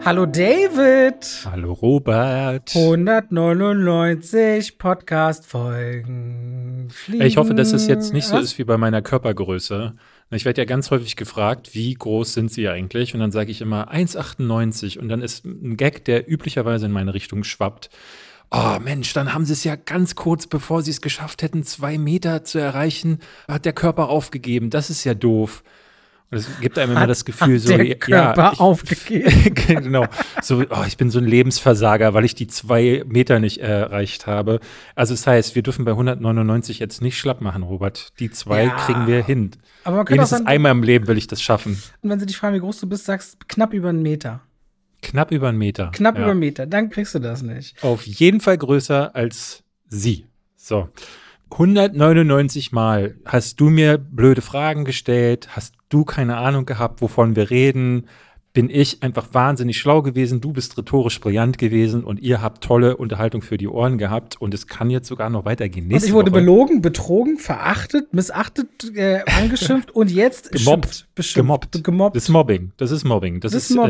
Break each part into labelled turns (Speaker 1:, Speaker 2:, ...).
Speaker 1: Hallo David.
Speaker 2: Hallo Robert.
Speaker 1: 199 Podcast-Folgen.
Speaker 2: Ich hoffe, dass es jetzt nicht so ist wie bei meiner Körpergröße. Ich werde ja ganz häufig gefragt, wie groß sind Sie eigentlich? Und dann sage ich immer 1,98 und dann ist ein Gag, der üblicherweise in meine Richtung schwappt. Oh Mensch, dann haben Sie es ja ganz kurz, bevor Sie es geschafft hätten, 2 Meter zu erreichen, hat der Körper aufgegeben. Das ist ja doof. Und es gibt einem immer das Gefühl, so,
Speaker 1: der Körper aufgegeben.
Speaker 2: Genau. So, ich bin so ein Lebensversager, weil ich die 2 Meter nicht erreicht habe. Also das heißt, wir dürfen bei 199 jetzt nicht schlapp machen, Robert. Die 2 kriegen wir hin.
Speaker 1: Aber man könnte
Speaker 2: Wenigstens einmal im Leben will ich das schaffen.
Speaker 1: Und wenn sie dich fragen, wie groß du bist, sagst knapp über 1 Meter.
Speaker 2: Knapp über 1 Meter.
Speaker 1: Knapp über 1 Meter, dann kriegst du das nicht.
Speaker 2: Auf jeden Fall größer als Sie. So. 199 Mal hast du mir blöde Fragen gestellt, hast du keine Ahnung gehabt, wovon wir reden, bin ich einfach wahnsinnig schlau gewesen, du bist rhetorisch brillant gewesen und ihr habt tolle Unterhaltung für die Ohren gehabt und es kann jetzt sogar noch weitergehen.
Speaker 1: Und ich wurde belogen, betrogen, verachtet, missachtet, angeschimpft und jetzt
Speaker 2: gemobbt. Das ist Mobbing. Das ist Mobbing.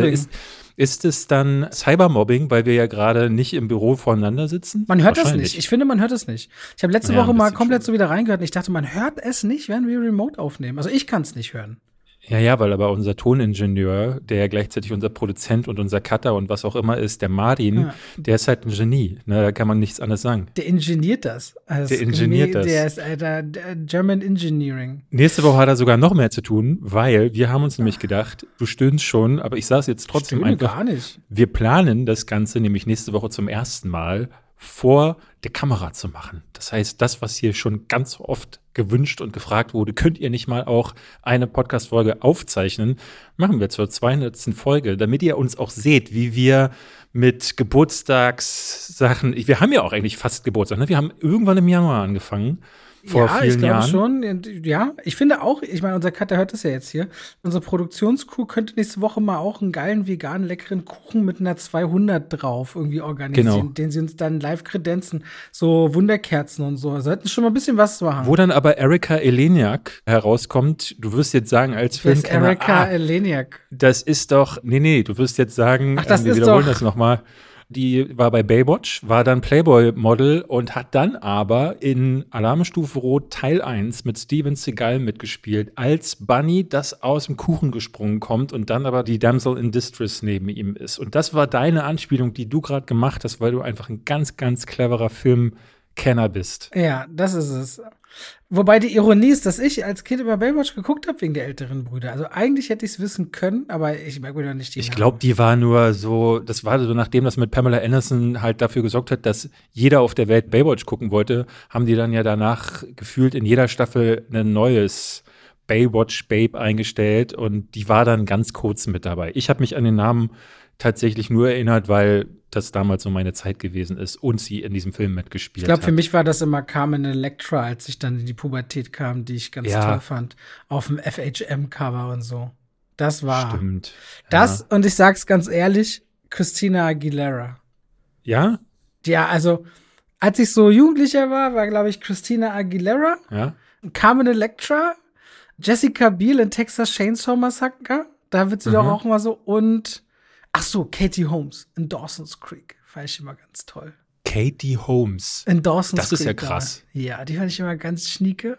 Speaker 2: Ist es dann Cybermobbing, weil wir ja gerade nicht im Büro voneinander sitzen?
Speaker 1: Man hört das nicht. Ich finde, man hört es nicht. Ich habe letzte Woche mal komplett so wieder reingehört und ich dachte, man hört es nicht, wenn wir remote aufnehmen. Also ich kann es nicht hören.
Speaker 2: Ja, weil aber unser Toningenieur, der ja gleichzeitig unser Produzent und unser Cutter und was auch immer ist, der Martin, der ist halt ein Genie. Ne, da kann man nichts anderes sagen.
Speaker 1: Der ingeniert das. Der ist German Engineering.
Speaker 2: Nächste Woche hat er sogar noch mehr zu tun, weil wir haben uns nämlich gedacht, du stöhnst schon, aber ich sage es jetzt trotzdem einfach.
Speaker 1: Gar nicht.
Speaker 2: Wir planen das Ganze nämlich nächste Woche zum ersten Mal vor der Kamera zu machen. Das heißt, das, was hier schon ganz oft gewünscht und gefragt wurde, könnt ihr nicht mal auch eine Podcast-Folge aufzeichnen, machen wir zur 200. Folge, damit ihr uns auch seht, wie wir mit Geburtstagssachen, wir haben ja auch eigentlich fast Geburtstag, ne? Wir haben irgendwann im Januar angefangen. Vor vielen Jahren.
Speaker 1: Ich glaube schon. Ja, ich finde auch, ich meine, unser Cutter hört das ja jetzt hier. Unsere Produktionscrew könnte nächste Woche mal auch einen geilen, veganen, leckeren Kuchen mit einer 200 drauf irgendwie organisieren, den sie uns dann live kredenzen. So Wunderkerzen und so. Also hätten schon mal ein bisschen was zu machen.
Speaker 2: Wo dann aber Erika Eleniak herauskommt, du wirst jetzt sagen, als Filmkenner,
Speaker 1: Erika Eleniak.
Speaker 2: Das ist doch, nee, du wirst jetzt sagen,
Speaker 1: wir
Speaker 2: wiederholen das nochmal. Die war bei Baywatch, war dann Playboy-Model und hat dann aber in Alarmstufe Rot Teil 1 mit Steven Seagal mitgespielt, als Bunny, das aus dem Kuchen gesprungen kommt und dann aber die Damsel in Distress neben ihm ist. Und das war deine Anspielung, die du gerade gemacht hast, weil du einfach ein ganz, ganz cleverer Filmkenner bist.
Speaker 1: Ja, das ist es. Wobei die Ironie ist, dass ich als Kind immer Baywatch geguckt habe wegen der älteren Brüder. Also eigentlich hätte ich es wissen können, aber ich merke mir doch nicht die
Speaker 2: Ich glaube, die war nur so, das war so, nachdem das mit Pamela Anderson halt dafür gesorgt hat, dass jeder auf der Welt Baywatch gucken wollte, haben die dann ja danach gefühlt in jeder Staffel ein neues Baywatch-Babe eingestellt und die war dann ganz kurz mit dabei. Ich habe mich an den Namen tatsächlich nur erinnert, weil das damals so meine Zeit gewesen ist und sie in diesem Film mitgespielt hat.
Speaker 1: Ich glaube, für mich war das immer Carmen Electra, als ich dann in die Pubertät kam, die ich ganz toll fand. Auf dem FHM-Cover und so. Das war.
Speaker 2: Stimmt.
Speaker 1: Das, und ich sag's ganz ehrlich, Christina Aguilera.
Speaker 2: Ja?
Speaker 1: Ja, also, als ich so Jugendlicher war, glaube ich, Christina Aguilera, Carmen Electra, Jessica Biel in Texas Chainsaw Massacre, da wird sie doch auch mal so, und ach so, Katie Holmes in Dawson's Creek. Fand ich immer ganz toll.
Speaker 2: Katie Holmes.
Speaker 1: In Dawson's Creek.
Speaker 2: Das ist ja krass.
Speaker 1: Ja, die fand ich immer ganz schnieke.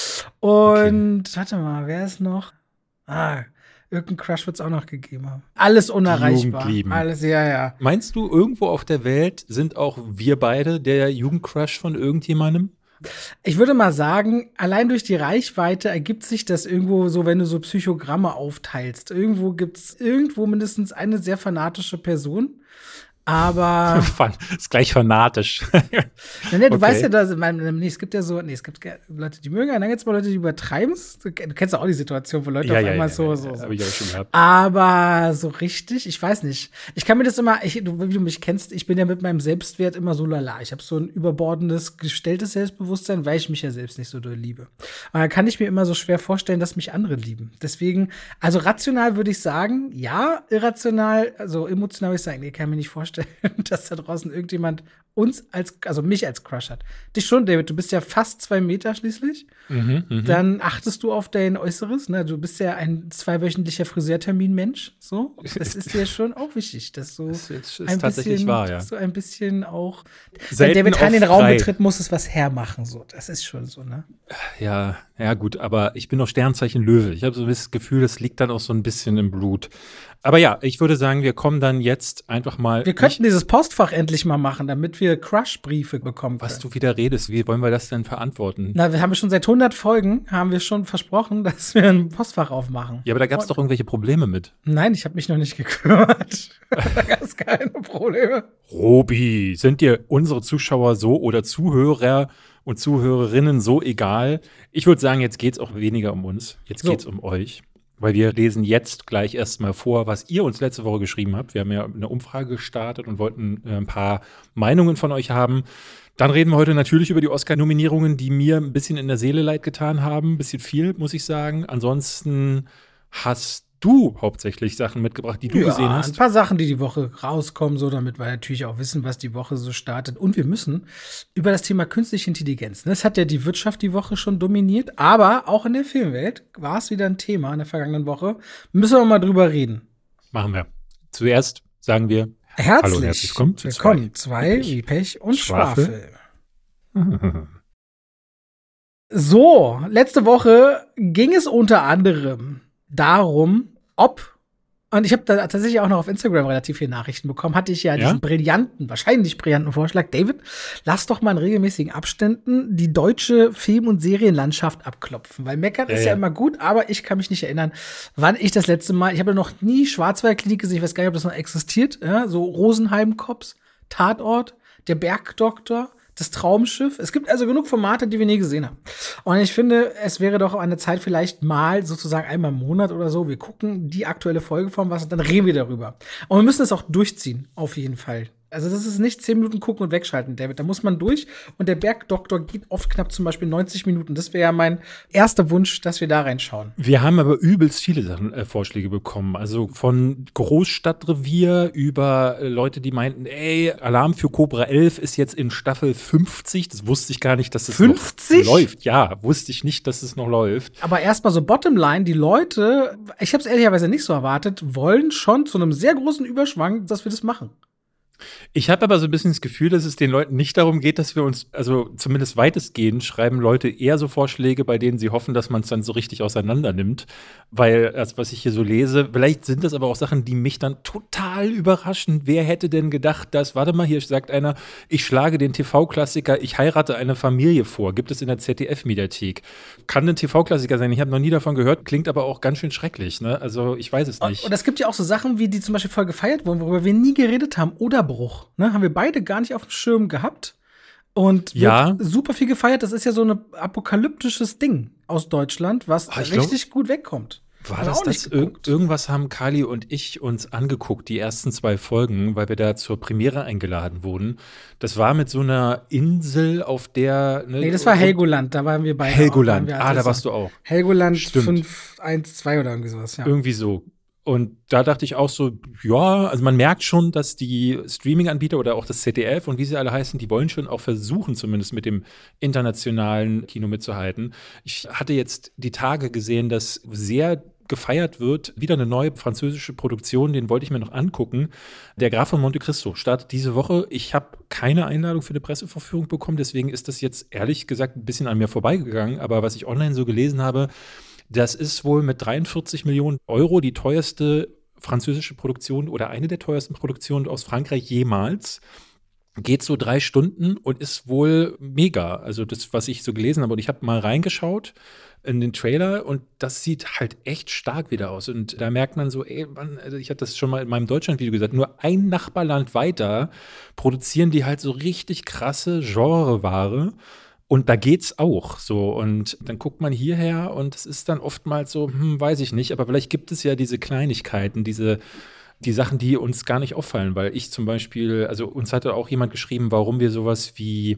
Speaker 1: Und warte mal, wer ist noch? Irgendein Crush wird es auch noch gegeben haben. Alles unerreichbar.
Speaker 2: Jugendlieben.
Speaker 1: Alles, ja.
Speaker 2: Meinst du, irgendwo auf der Welt sind auch wir beide der Jugendcrush von irgendjemandem?
Speaker 1: Ich würde mal sagen, allein durch die Reichweite ergibt sich das irgendwo so, wenn du so Psychogramme aufteilst. Irgendwo gibt's mindestens eine sehr fanatische Person. Aber
Speaker 2: ist gleich fanatisch.
Speaker 1: Du weißt ja, dass es gibt Leute, die mögen, und dann gibt es mal Leute, die übertreiben es. Du kennst ja auch die Situation, wo Leute auf einmal so.
Speaker 2: Hab ich auch schon gehabt.
Speaker 1: Aber so richtig, ich weiß nicht. Ich kann mir das immer, wie du mich kennst, ich bin ja mit meinem Selbstwert immer so lala. Ich habe so ein überbordendes, gestelltes Selbstbewusstsein, weil ich mich ja selbst nicht so doll liebe. Und dann kann ich mir immer so schwer vorstellen, dass mich andere lieben. Deswegen, also rational würde ich sagen, ja, irrational, also emotional würde ich sagen, nee, kann ich mir nicht vorstellen. vorstellen, dass da draußen irgendjemand mich als Crush hat. Dich schon, David, du bist ja fast 2 Meter schließlich. Dann achtest du auf dein Äußeres, ne? Du bist ja ein 2-wöchentlicher Friseurtermin-Mensch, so. Das ist dir schon auch wichtig, dass du
Speaker 2: das ist tatsächlich wahr, ja.
Speaker 1: Dass du ein bisschen auch,
Speaker 2: selten
Speaker 1: wenn David Hein den
Speaker 2: frei.
Speaker 1: Raum betritt, muss es was hermachen, so. Das ist schon so, ne?
Speaker 2: Ja, gut, aber ich bin noch Sternzeichen Löwe. Ich habe so das Gefühl, das liegt dann auch so ein bisschen im Blut. Aber ja, ich würde sagen, wir kommen dann jetzt einfach mal.
Speaker 1: Wir könnten dieses Postfach endlich mal machen, damit wir Crush-Briefe bekommen können.
Speaker 2: Was du wieder redest, wie wollen wir das denn verantworten?
Speaker 1: Na, wir haben schon seit 100 Folgen, haben wir schon versprochen, dass wir ein Postfach aufmachen.
Speaker 2: Ja, aber da gab es doch irgendwelche Probleme mit.
Speaker 1: Nein, ich habe mich noch nicht gekümmert. Da gab es keine Probleme.
Speaker 2: Robi, sind dir unsere Zuschauer so oder Zuhörer und Zuhörerinnen so egal? Ich würde sagen, jetzt geht's auch weniger um uns. Jetzt geht's um euch. Weil wir lesen jetzt gleich erstmal vor, was ihr uns letzte Woche geschrieben habt. Wir haben ja eine Umfrage gestartet und wollten ein paar Meinungen von euch haben. Dann reden wir heute natürlich über die Oscar-Nominierungen, die mir ein bisschen in der Seele leid getan haben. Ein bisschen viel, muss ich sagen. Ansonsten hast du hauptsächlich Sachen mitgebracht, die du gesehen hast.
Speaker 1: Ein paar Sachen, die Woche rauskommen, so damit wir natürlich auch wissen, was die Woche so startet. Und wir müssen über das Thema künstliche Intelligenz. Das hat ja die Wirtschaft die Woche schon dominiert, aber auch in der Filmwelt war es wieder ein Thema in der vergangenen Woche. Müssen wir mal drüber reden.
Speaker 2: Machen wir. Zuerst sagen wir
Speaker 1: Hallo
Speaker 2: und herzlich willkommen zu
Speaker 1: zwei wie Pech und Schwafel. So, letzte Woche ging es unter anderem darum, und ich habe da tatsächlich auch noch auf Instagram relativ viele Nachrichten bekommen, hatte ich ja diesen wahrscheinlich brillanten Vorschlag, David, lass doch mal in regelmäßigen Abständen die deutsche Film- und Serienlandschaft abklopfen, weil meckern ist ja immer gut, aber ich kann mich nicht erinnern, wann ich das letzte Mal, ich habe noch nie Schwarzwaldklinik gesehen, ich weiß gar nicht, ob das noch existiert, ja, so Rosenheim-Cops, Tatort, der Bergdoktor, das Traumschiff. Es gibt also genug Formate, die wir nie gesehen haben. Und ich finde, es wäre doch eine Zeit, vielleicht mal sozusagen einmal im Monat oder so. Wir gucken die aktuelle Folge von was und dann reden wir darüber. Und wir müssen es auch durchziehen, auf jeden Fall. Also das ist nicht 10 Minuten gucken und wegschalten, David. Da muss man durch. Und der Bergdoktor geht oft knapp zum Beispiel 90 Minuten. Das wäre ja mein erster Wunsch, dass wir da reinschauen.
Speaker 2: Wir haben aber übelst viele Sachen, Vorschläge bekommen. Also von Großstadtrevier über Leute, die meinten, Alarm für Cobra 11 ist jetzt in Staffel 50. Das wusste ich gar nicht, dass es
Speaker 1: 50?
Speaker 2: noch läuft. Ja, wusste ich nicht, dass es noch läuft.
Speaker 1: Aber erstmal so Bottomline, die Leute, ich habe es ehrlicherweise nicht so erwartet, wollen schon zu einem sehr großen Überschwang, dass wir das machen.
Speaker 2: Ich habe aber so ein bisschen das Gefühl, dass es den Leuten nicht darum geht, dass wir uns, also zumindest weitestgehend, schreiben Leute eher so Vorschläge, bei denen sie hoffen, dass man es dann so richtig auseinander nimmt. Weil, das, was ich hier so lese, vielleicht sind das aber auch Sachen, die mich dann total überraschen. Wer hätte denn gedacht, dass, warte mal, hier sagt einer, ich schlage den TV-Klassiker Ich heirate eine Familie vor. Gibt es in der ZDF-Mediathek. Kann ein TV-Klassiker sein, ich habe noch nie davon gehört, klingt aber auch ganz schön schrecklich, ne? Also, ich weiß es nicht.
Speaker 1: Und es gibt ja auch so Sachen, wie die zum Beispiel voll gefeiert wurden, worüber wir nie geredet haben, oder Bruch, ne, haben wir beide gar nicht auf dem Schirm gehabt und wird super viel gefeiert. Das ist ja so ein apokalyptisches Ding aus Deutschland, was richtig gut wegkommt.
Speaker 2: War das irgendwas haben Kali und ich uns angeguckt, die ersten 2 Folgen, weil wir da zur Premiere eingeladen wurden. Das war mit so einer Insel, auf der
Speaker 1: Nee, das war Helgoland, da waren wir beide.
Speaker 2: Helgoland, da warst du auch.
Speaker 1: Helgoland 512 oder irgendwie sowas, ja.
Speaker 2: Irgendwie so. Und da dachte ich auch so, ja, also man merkt schon, dass die Streaming-Anbieter oder auch das ZDF und wie sie alle heißen, die wollen schon auch versuchen, zumindest mit dem internationalen Kino mitzuhalten. Ich hatte jetzt die Tage gesehen, dass sehr gefeiert wird, wieder eine neue französische Produktion, den wollte ich mir noch angucken. Der Graf von Monte Cristo startet diese Woche. Ich habe keine Einladung für eine Pressevorführung bekommen, deswegen ist das jetzt ehrlich gesagt ein bisschen an mir vorbeigegangen. Aber was ich online so gelesen habe, das ist wohl mit 43 Millionen Euro die teuerste französische Produktion oder eine der teuersten Produktionen aus Frankreich jemals. Geht so 3 Stunden und ist wohl mega. Also das, was ich so gelesen habe. Und ich habe mal reingeschaut in den Trailer und das sieht halt echt stark wieder aus. Und da merkt man so, also ich hatte das schon mal in meinem Deutschland-Video gesagt, nur ein Nachbarland weiter produzieren die halt so richtig krasse Genreware. Und da geht's auch so. Und dann guckt man hierher und es ist dann oftmals so, weiß ich nicht, aber vielleicht gibt es ja diese Kleinigkeiten, die Sachen, die uns gar nicht auffallen, weil ich zum Beispiel, also uns hatte auch jemand geschrieben, warum wir sowas wie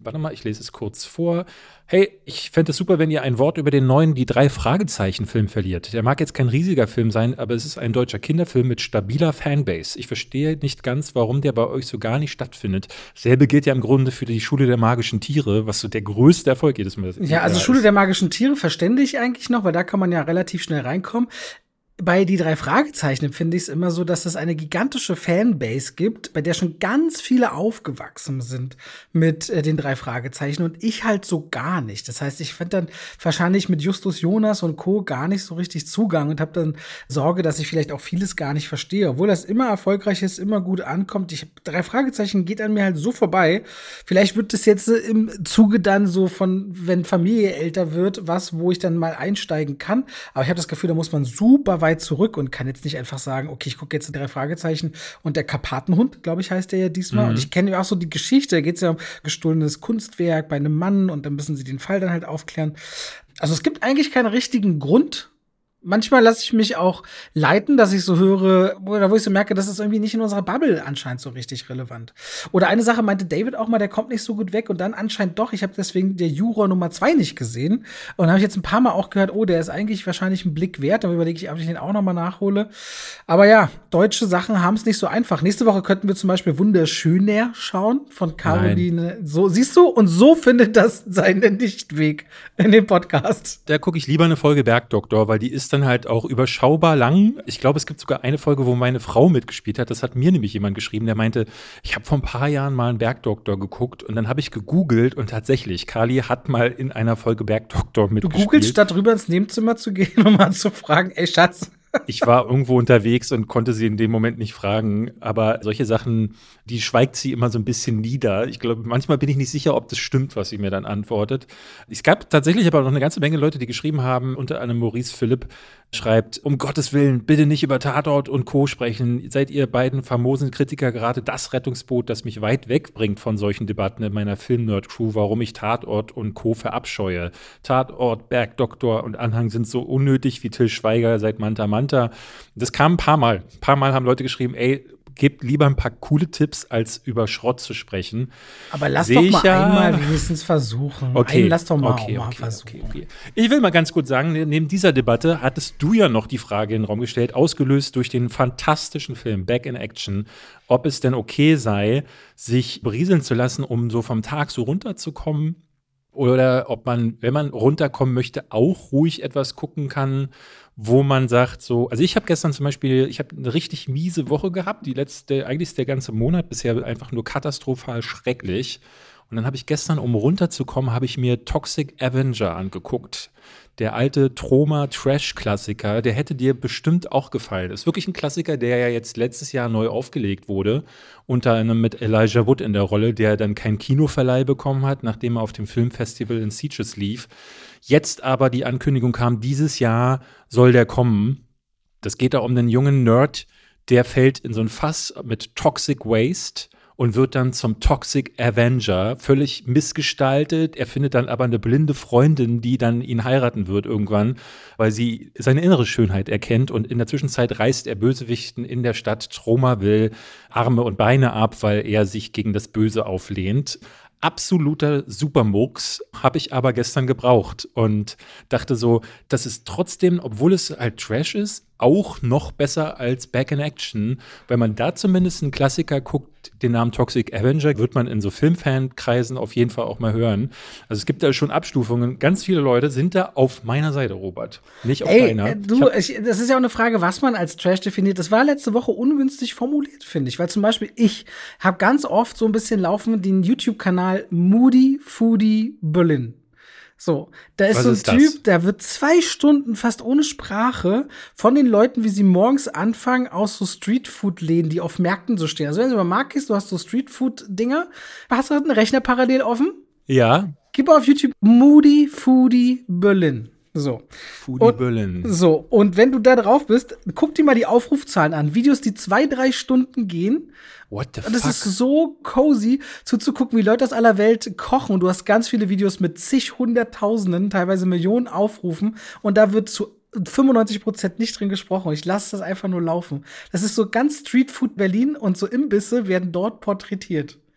Speaker 2: Warte mal, ich lese es kurz vor. Hey, ich fände es super, wenn ihr ein Wort über den neuen Die 3 Fragezeichen-Film verliert. Der mag jetzt kein riesiger Film sein, aber es ist ein deutscher Kinderfilm mit stabiler Fanbase. Ich verstehe nicht ganz, warum der bei euch so gar nicht stattfindet. Selbe gilt ja im Grunde für die Schule der magischen Tiere, was so der größte Erfolg jedes Mal ist.
Speaker 1: Ja, also Schule der magischen Tiere verstände ich eigentlich noch, weil da kann man ja relativ schnell reinkommen. Bei die 3 Fragezeichen finde ich es immer so, dass es eine gigantische Fanbase gibt, bei der schon ganz viele aufgewachsen sind mit den 3 Fragezeichen und ich halt so gar nicht. Das heißt, ich finde dann wahrscheinlich mit Justus Jonas und Co. gar nicht so richtig Zugang und habe dann Sorge, dass ich vielleicht auch vieles gar nicht verstehe. Obwohl das immer erfolgreich ist, immer gut ankommt. 3 Fragezeichen geht an mir halt so vorbei. Vielleicht wird das jetzt im Zuge dann so von, wenn Familie älter wird, wo ich dann mal einsteigen kann. Aber ich habe das Gefühl, da muss man super weit zurück und kann jetzt nicht einfach sagen, okay, ich gucke jetzt in 3 Fragezeichen und der Karpatenhund, glaube ich, heißt der ja diesmal. Und ich kenne ja auch so die Geschichte, da geht es ja um gestohlenes Kunstwerk bei einem Mann und dann müssen sie den Fall dann halt aufklären. Also es gibt eigentlich keinen richtigen Grund. Manchmal lasse ich mich auch leiten, dass ich so höre, oder wo ich so merke, das ist irgendwie nicht in unserer Bubble anscheinend so richtig relevant. Oder eine Sache meinte David auch mal, der kommt nicht so gut weg und dann anscheinend doch. Ich habe deswegen der Juror Nummer 2 nicht gesehen und habe ich jetzt ein paar Mal auch gehört, oh, der ist eigentlich wahrscheinlich ein Blick wert. Dann überlege ich, ob ich den auch noch mal nachhole. Aber ja, deutsche Sachen haben es nicht so einfach. Nächste Woche könnten wir zum Beispiel Wunderschöner schauen von Caroline. Nein. So, siehst du? Und so findet das seinen Nichtweg in den Podcast.
Speaker 2: Da gucke ich lieber eine Folge Bergdoktor, weil die ist dann halt auch überschaubar lang. Ich glaube, es gibt sogar eine Folge, wo meine Frau mitgespielt hat. Das hat mir nämlich jemand geschrieben, der meinte, ich habe vor ein paar Jahren mal einen Bergdoktor geguckt und dann habe ich gegoogelt und tatsächlich, Carly hat mal in einer Folge Bergdoktor mitgespielt.
Speaker 1: Du googelst, statt rüber ins Nebenzimmer zu gehen und mal zu fragen, ey Schatz.
Speaker 2: Ich war irgendwo unterwegs und konnte sie in dem Moment nicht fragen, aber solche Sachen, die schweigt sie immer so ein bisschen nieder. Ich glaube, manchmal bin ich nicht sicher, ob das stimmt, was sie mir dann antwortet. Es gab tatsächlich aber noch eine ganze Menge Leute, die geschrieben haben, unter anderem Maurice Philipp schreibt, um Gottes Willen, bitte nicht über Tatort und Co. sprechen. Seid ihr beiden famosen Kritiker gerade das Rettungsboot, das mich weit wegbringt von solchen Debatten in meiner Film-Nerd-Crew, warum ich Tatort und Co. verabscheue. Tatort, Bergdoktor und Anhang sind so unnötig wie Till Schweiger seit Manta Manta. Das kam ein paar Mal. Ein paar Mal haben Leute geschrieben, ey, gebt lieber ein paar coole Tipps, als über Schrott zu sprechen.
Speaker 1: Aber lass doch mal einmal wenigstens versuchen.
Speaker 2: Okay.
Speaker 1: Lass doch mal
Speaker 2: versuchen. Okay. Ich will mal ganz kurz sagen, neben dieser Debatte hattest du ja noch die Frage in den Raum gestellt, ausgelöst durch den fantastischen Film Back in Action, ob es denn okay sei, sich berieseln zu lassen, um so vom Tag so runterzukommen. Oder ob man, wenn man runterkommen möchte, auch ruhig etwas gucken kann, wo man sagt so, also ich habe gestern zum Beispiel, ich habe eine richtig miese Woche gehabt, eigentlich ist der ganze Monat bisher einfach nur katastrophal schrecklich. Und dann habe ich gestern, um runterzukommen, habe ich mir Toxic Avenger angeguckt. Der alte Troma-Trash-Klassiker, der hätte dir bestimmt auch gefallen. Ist wirklich ein Klassiker, der ja jetzt letztes Jahr neu aufgelegt wurde. Unter anderem mit Elijah Wood in der Rolle, der dann keinen Kinoverleih bekommen hat, nachdem er auf dem Filmfestival in Sitges lief. Jetzt aber die Ankündigung kam, dieses Jahr soll der kommen. Das geht da um einen jungen Nerd, der fällt in so ein Fass mit Toxic Waste und wird dann zum Toxic Avenger, völlig missgestaltet. Er findet dann aber eine blinde Freundin, die dann ihn heiraten wird irgendwann, weil sie seine innere Schönheit erkennt. Und in der Zwischenzeit reißt er Bösewichten in der Stadt Tromaville Arme und Beine ab, weil er sich gegen das Böse auflehnt. Absoluter Supermurks, habe ich aber gestern gebraucht und dachte so, das ist trotzdem, obwohl es halt Trash ist, auch noch besser als Back in Action. Wenn man da zumindest einen Klassiker guckt, den Namen Toxic Avenger, wird man in so Filmfankreisen auf jeden Fall auch mal hören. Also es gibt da schon Abstufungen. Ganz viele Leute sind da auf meiner Seite, Robert. Nicht auf deiner.
Speaker 1: Das ist ja auch eine Frage, was man als Trash definiert. Das war letzte Woche ungünstig formuliert, finde ich. Weil zum Beispiel ich habe ganz oft so ein bisschen laufen den YouTube-Kanal Moody Foodie Berlin. So, da ist so ein Typ, der wird 2 Stunden fast ohne Sprache von den Leuten, wie sie morgens anfangen, aus so Streetfood-Läden, die auf Märkten so stehen. Also wenn du mal Markt gehst, du hast so Streetfood-Dinger, hast du einen Rechner parallel offen?
Speaker 2: Ja.
Speaker 1: Gib auf YouTube Moody Foodie Berlin. So.
Speaker 2: Foodie Berlin.
Speaker 1: So, und wenn du da drauf bist, guck dir mal die Aufrufzahlen an. Videos, die 2-3 Stunden gehen.
Speaker 2: What the fuck?
Speaker 1: Und es ist so cozy, zuzugucken, wie Leute aus aller Welt kochen. Und du hast ganz viele Videos mit zig Hunderttausenden, teilweise Millionen Aufrufen. Und da wird zu 95% nicht drin gesprochen. Ich lasse das einfach nur laufen. Das ist so ganz Streetfood Berlin und so Imbisse werden dort porträtiert.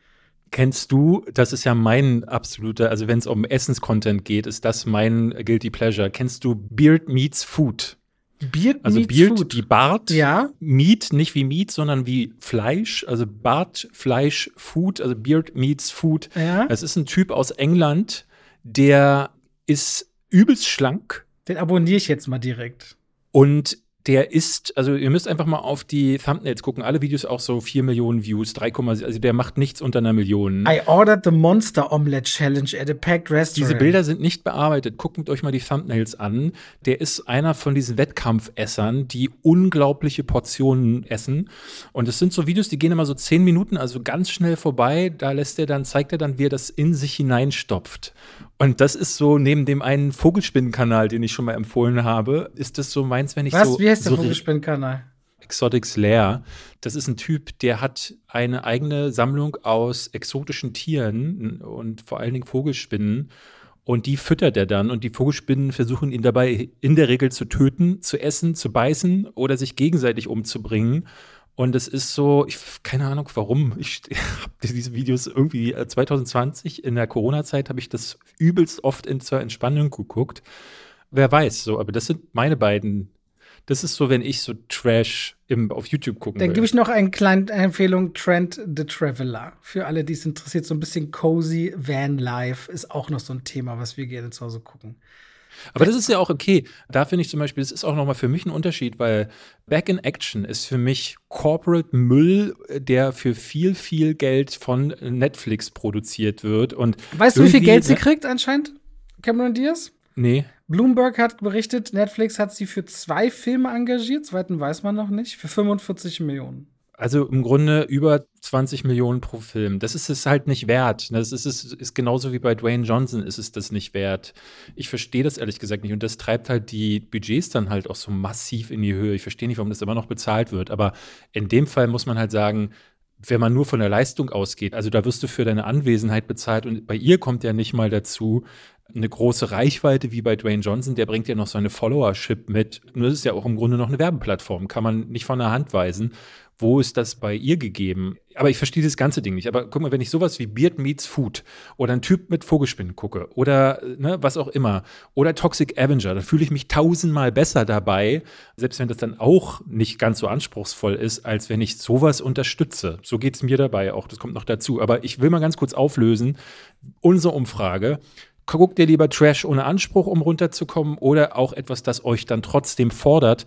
Speaker 2: Kennst du, das ist ja mein absoluter, also wenn es um Essens-Content geht, ist das mein Guilty Pleasure. Kennst du Beard Meets Food?
Speaker 1: Beard
Speaker 2: also
Speaker 1: meets
Speaker 2: Beard
Speaker 1: Food.
Speaker 2: wie Bart,
Speaker 1: Ja.
Speaker 2: Meat, nicht wie Meat, sondern wie Fleisch, also Bart, Fleisch, Food, also Beard Meets Food.
Speaker 1: Ja.
Speaker 2: Es ist ein Typ aus England, der ist übelst schlank.
Speaker 1: Den abonniere ich jetzt mal direkt.
Speaker 2: Und der ist, also ihr müsst einfach mal auf die Thumbnails gucken. Alle Videos auch so 4 Millionen Views, 3,7, also der macht nichts unter 1 Million.
Speaker 1: I ordered the Monster Omelette Challenge at a packed restaurant.
Speaker 2: Diese Bilder sind nicht bearbeitet. Guckt euch mal die Thumbnails an. Der ist einer von diesen Wettkampfessern, die unglaubliche Portionen essen. Und es sind so Videos, die gehen immer so 10 Minuten, also ganz schnell vorbei. Da zeigt er dann, wie er das in sich hineinstopft. Und das ist so, neben dem einen Vogelspinnenkanal, den ich schon mal empfohlen habe, ist das so meins, wenn ich
Speaker 1: Was?
Speaker 2: so.
Speaker 1: Wie heißt der
Speaker 2: so
Speaker 1: Vogelspinnenkanal?
Speaker 2: Exotics Lair. Das ist ein Typ, der hat eine eigene Sammlung aus exotischen Tieren und vor allen Dingen Vogelspinnen. Und die füttert er dann. Und die Vogelspinnen versuchen ihn dabei in der Regel zu töten, zu essen, zu beißen oder sich gegenseitig umzubringen. Und es ist so, keine Ahnung warum, ich habe diese Videos irgendwie 2020 in der Corona-Zeit habe ich das übelst oft zur Entspannung geguckt. Wer weiß, so, aber das sind meine beiden. Das ist so, wenn ich so Trash auf YouTube gucken will.
Speaker 1: Dann gebe ich noch eine kleine Empfehlung, Trent the Traveler. Für alle, die es interessiert, so ein bisschen cozy Van-Life ist auch noch so ein Thema, was wir gerne zu Hause gucken.
Speaker 2: Aber das ist ja auch okay. Da finde ich zum Beispiel, das ist auch nochmal für mich ein Unterschied, weil Back in Action ist für mich Corporate Müll, der für viel, viel Geld von Netflix produziert wird. Und
Speaker 1: weißt du, wie viel Geld sie kriegt anscheinend, Cameron Diaz?
Speaker 2: Nee.
Speaker 1: Bloomberg hat berichtet, Netflix hat sie für 2 Filme engagiert, zweiten weiß man noch nicht, für 45 Millionen.
Speaker 2: Also im Grunde über 20 Millionen pro Film. Das ist es halt nicht wert. Das ist genauso wie bei Dwayne Johnson ist es das nicht wert. Ich verstehe das ehrlich gesagt nicht. Und das treibt halt die Budgets dann halt auch so massiv in die Höhe. Ich verstehe nicht, warum das immer noch bezahlt wird. Aber in dem Fall muss man halt sagen, wenn man nur von der Leistung ausgeht, also da wirst du für deine Anwesenheit bezahlt. Und bei ihr kommt ja nicht mal dazu eine große Reichweite wie bei Dwayne Johnson. Der bringt ja noch seine Followership mit. Und das ist ja auch im Grunde noch eine Werbeplattform. Kann man nicht von der Hand weisen. Wo ist das bei ihr gegeben? Aber ich verstehe das ganze Ding nicht. Aber guck mal, wenn ich sowas wie Beard Meets Food oder einen Typ mit Vogelspinnen gucke oder was auch immer oder Toxic Avenger, da fühle ich mich 1000-mal besser dabei, selbst wenn das dann auch nicht ganz so anspruchsvoll ist, als wenn ich sowas unterstütze. So geht es mir dabei auch, das kommt noch dazu. Aber ich will mal ganz kurz auflösen, unsere Umfrage. Guckt ihr lieber Trash ohne Anspruch, um runterzukommen oder auch etwas, das euch dann trotzdem fordert?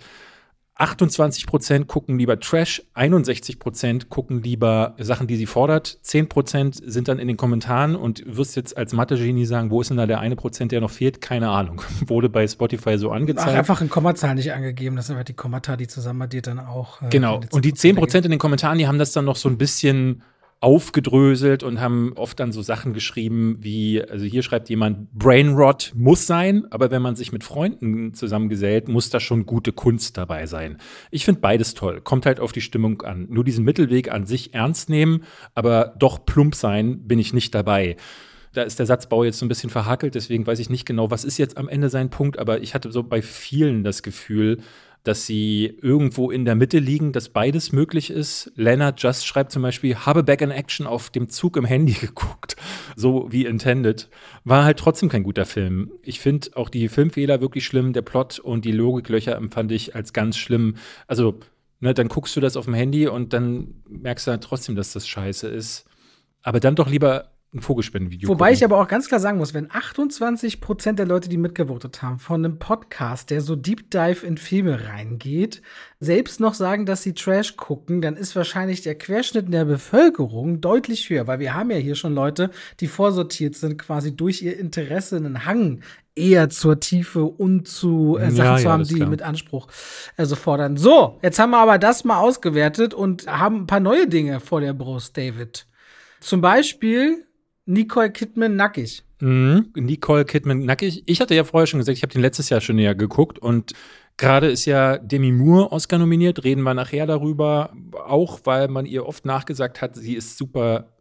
Speaker 2: 28% gucken lieber Trash, 61% gucken lieber Sachen, die sie fordert, 10% sind dann in den Kommentaren und wirst jetzt als Mathe-Genie sagen, wo ist denn da der 1%, der noch fehlt? Keine Ahnung. Wurde bei Spotify so angezeigt.
Speaker 1: Einfach eine Kommazahl nicht angegeben, das sind halt die Kommata, die zusammen addiert dann auch.
Speaker 2: Genau, und die 10% in den Kommentaren, die haben das dann noch so ein bisschen aufgedröselt und haben oft dann so Sachen geschrieben wie, also hier schreibt jemand, Brainrot muss sein, aber wenn man sich mit Freunden zusammengesellt, muss da schon gute Kunst dabei sein. Ich finde beides toll, kommt halt auf die Stimmung an. Nur diesen Mittelweg an sich ernst nehmen, aber doch plump sein, bin ich nicht dabei. Da ist der Satzbau jetzt so ein bisschen verhakelt, deswegen weiß ich nicht genau, was ist jetzt am Ende sein Punkt, aber ich hatte so bei vielen das Gefühl, dass sie irgendwo in der Mitte liegen, dass beides möglich ist. Leonard Just schreibt zum Beispiel, habe Back in Action auf dem Zug im Handy geguckt, so wie intended. War halt trotzdem kein guter Film. Ich finde auch die Filmfehler wirklich schlimm, der Plot und die Logiklöcher empfand ich als ganz schlimm. Also, dann guckst du das auf dem Handy und dann merkst du halt trotzdem, dass das scheiße ist. Aber dann doch lieber ein Vogelspinnenvideo.
Speaker 1: Wobei ich aber auch ganz klar sagen muss, wenn 28% der Leute, die mitgevotet haben, von einem Podcast, der so Deep Dive in Filme reingeht, selbst noch sagen, dass sie Trash gucken, dann ist wahrscheinlich der Querschnitt in der Bevölkerung deutlich höher, weil wir haben ja hier schon Leute, die vorsortiert sind, quasi durch ihr Interesse einen Hang eher zur Tiefe und zu Sachen zu haben, die mit Anspruch so fordern. So, jetzt haben wir aber das mal ausgewertet und haben ein paar neue Dinge vor der Brust, David. Zum Beispiel Nicole Kidman nackig.
Speaker 2: Nicole Kidman nackig. Ich hatte ja vorher schon gesagt, ich habe den letztes Jahr schon näher geguckt und gerade ist ja Demi Moore Oscar nominiert, reden wir nachher darüber, auch weil man ihr oft nachgesagt hat, sie ist super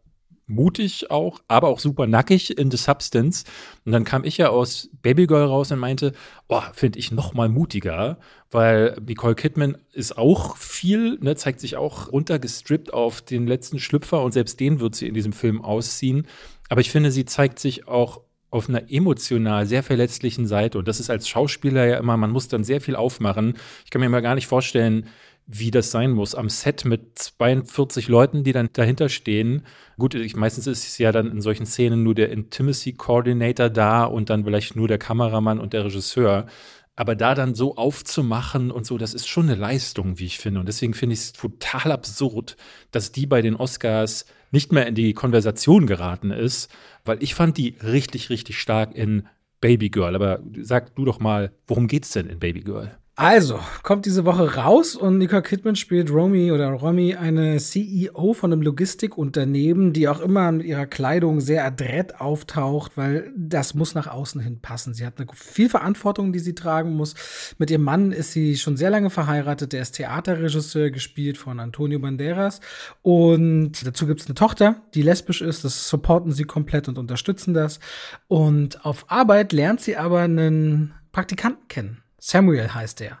Speaker 2: mutig auch, aber auch super nackig in The Substance. Und dann kam ich ja aus Babygirl raus und meinte, finde ich noch mal mutiger, weil Nicole Kidman ist auch viel, ne, zeigt sich auch runtergestrippt auf den letzten Schlüpfer und selbst den wird sie in diesem Film ausziehen. Aber ich finde, sie zeigt sich auch auf einer emotional sehr verletzlichen Seite. Und das ist als Schauspieler ja immer, man muss dann sehr viel aufmachen. Ich kann mir mal gar nicht vorstellen, wie das sein muss. Am Set mit 42 Leuten, die dann dahinter stehen. Gut, meistens ist es ja dann in solchen Szenen nur der Intimacy Coordinator da und dann vielleicht nur der Kameramann und der Regisseur. Aber da dann so aufzumachen und so, das ist schon eine Leistung, wie ich finde. Und deswegen finde ich es total absurd, dass die bei den Oscars nicht mehr in die Konversation geraten ist, weil ich fand die richtig, richtig stark in Baby Girl. Aber sag du doch mal, worum geht's denn in Baby Girl?
Speaker 1: Also, kommt diese Woche raus und Nicole Kidman spielt Romy, eine CEO von einem Logistikunternehmen, die auch immer mit ihrer Kleidung sehr adrett auftaucht, weil das muss nach außen hin passen. Sie hat eine viel Verantwortung, die sie tragen muss. Mit ihrem Mann ist sie schon sehr lange verheiratet. Der ist Theaterregisseur, gespielt von Antonio Banderas. Und dazu gibt es eine Tochter, die lesbisch ist. Das supporten sie komplett und unterstützen das. Und auf Arbeit lernt sie aber einen Praktikanten kennen. Samuel heißt er.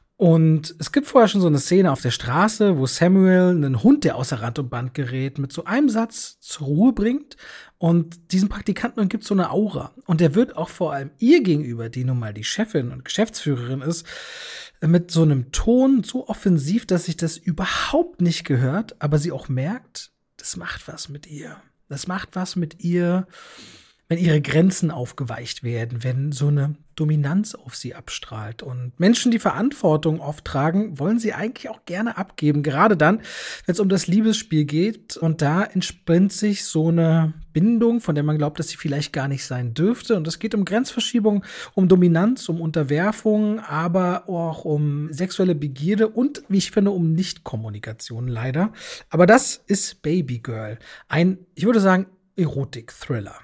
Speaker 1: Und es gibt vorher schon so eine Szene auf der Straße, wo Samuel einen Hund, der außer Rand und Band gerät, mit so einem Satz zur Ruhe bringt. Und diesem Praktikanten gibt so eine Aura. Und der wird auch vor allem ihr gegenüber, die nun mal die Chefin und Geschäftsführerin ist, mit so einem Ton so offensiv, dass sich das überhaupt nicht gehört, aber sie auch merkt, das macht was mit ihr. Das macht was mit ihr, wenn ihre Grenzen aufgeweicht werden, wenn so eine Dominanz auf sie abstrahlt. Und Menschen, die Verantwortung oft tragen, wollen sie eigentlich auch gerne abgeben. Gerade dann, wenn es um das Liebesspiel geht. Und da entspinnt sich so eine Bindung, von der man glaubt, dass sie vielleicht gar nicht sein dürfte. Und es geht um Grenzverschiebung, um Dominanz, um Unterwerfung, aber auch um sexuelle Begierde und, wie ich finde, um Nichtkommunikation leider. Aber das ist Baby Girl. Ich würde sagen, Erotik-Thriller.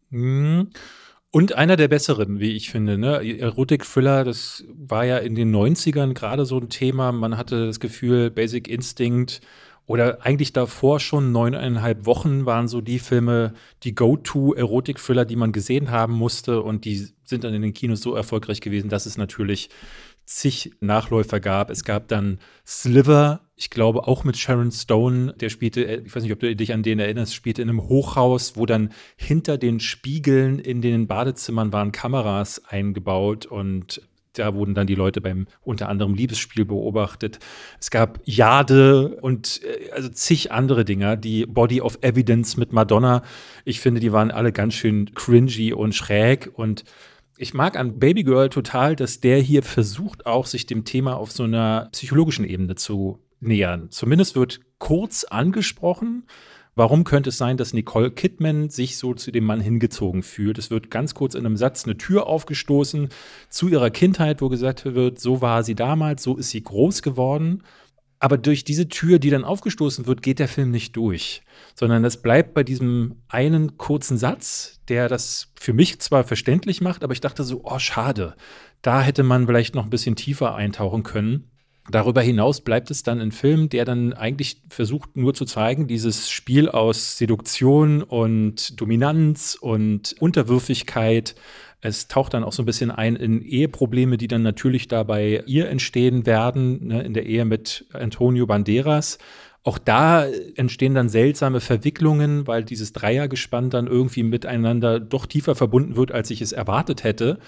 Speaker 2: Und einer der besseren, wie ich finde, ne? Erotik-Thriller, das war ja in den 90ern gerade so ein Thema. Man hatte das Gefühl, Basic Instinct oder eigentlich davor schon 9,5 Wochen waren so die Filme, die Go-To-Erotik-Thriller, die man gesehen haben musste. Und die sind dann in den Kinos so erfolgreich gewesen, dass es natürlich zig Nachläufer gab. Es gab dann Sliver, ich glaube auch mit Sharon Stone, der spielte, ich weiß nicht, ob du dich an den erinnerst, spielte in einem Hochhaus, wo dann hinter den Spiegeln in den Badezimmern waren Kameras eingebaut und da wurden dann die Leute beim unter anderem Liebesspiel beobachtet. Es gab Jade und also zig andere Dinger, die Body of Evidence mit Madonna. Ich finde, die waren alle ganz schön cringy und schräg und ich mag an Baby Girl total, dass der hier versucht, auch sich dem Thema auf so einer psychologischen Ebene zu nähern. Zumindest wird kurz angesprochen, warum könnte es sein, dass Nicole Kidman sich so zu dem Mann hingezogen fühlt. Es wird ganz kurz in einem Satz eine Tür aufgestoßen zu ihrer Kindheit, wo gesagt wird, so war sie damals, so ist sie groß geworden. Aber durch diese Tür, die dann aufgestoßen wird, geht der Film nicht durch, sondern es bleibt bei diesem einen kurzen Satz, der das für mich zwar verständlich macht, aber ich dachte so, schade, da hätte man vielleicht noch ein bisschen tiefer eintauchen können. Darüber hinaus bleibt es dann ein Film, der dann eigentlich versucht nur zu zeigen, dieses Spiel aus Seduktion und Dominanz und Unterwürfigkeit. Es taucht dann auch so ein bisschen ein in Eheprobleme, die dann natürlich da bei ihr entstehen werden, ne, in der Ehe mit Antonio Banderas. Auch da entstehen dann seltsame Verwicklungen, weil dieses Dreiergespann dann irgendwie miteinander doch tiefer verbunden wird, als ich es erwartet hätte.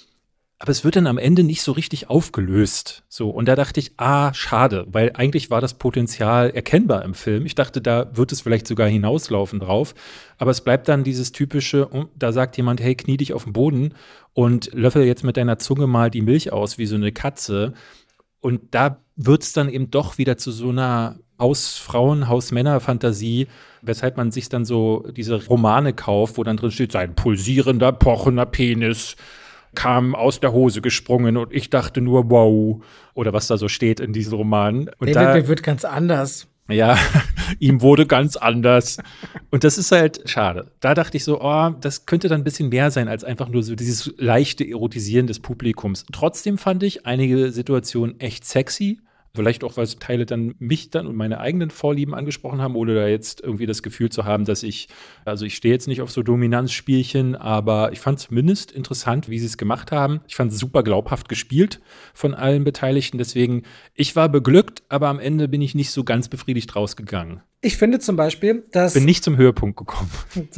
Speaker 2: Aber es wird dann am Ende nicht so richtig aufgelöst. So, und da dachte ich, schade, weil eigentlich war das Potenzial erkennbar im Film. Ich dachte, da wird es vielleicht sogar hinauslaufen drauf. Aber es bleibt dann dieses typische, da sagt jemand, hey, knie dich auf den Boden und löffel jetzt mit deiner Zunge mal die Milch aus wie so eine Katze. Und da wird es dann eben doch wieder zu so einer Hausfrauen-, Hausmänner-Fantasie, weshalb man sich dann so diese Romane kauft, wo dann drin steht, sein pulsierender, pochender Penis kam aus der Hose gesprungen und ich dachte nur, wow. Oder was da so steht in diesen Romanen. Und
Speaker 1: der wird ganz anders.
Speaker 2: Ja, ihm wurde ganz anders. Und das ist halt schade. Da dachte ich so, das könnte dann ein bisschen mehr sein als einfach nur so dieses leichte Erotisieren des Publikums. Trotzdem fand ich einige Situationen echt sexy. Vielleicht auch, weil es Teile dann mich dann und meine eigenen Vorlieben angesprochen haben, ohne da jetzt irgendwie das Gefühl zu haben, dass ich stehe jetzt nicht auf so Dominanzspielchen, aber ich fand es zumindest interessant, wie sie es gemacht haben. Ich fand es super glaubhaft gespielt von allen Beteiligten. Deswegen, ich war beglückt, aber am Ende bin ich nicht so ganz befriedigt rausgegangen.
Speaker 1: Ich finde zum Beispiel, dass
Speaker 2: bin nicht zum Höhepunkt gekommen.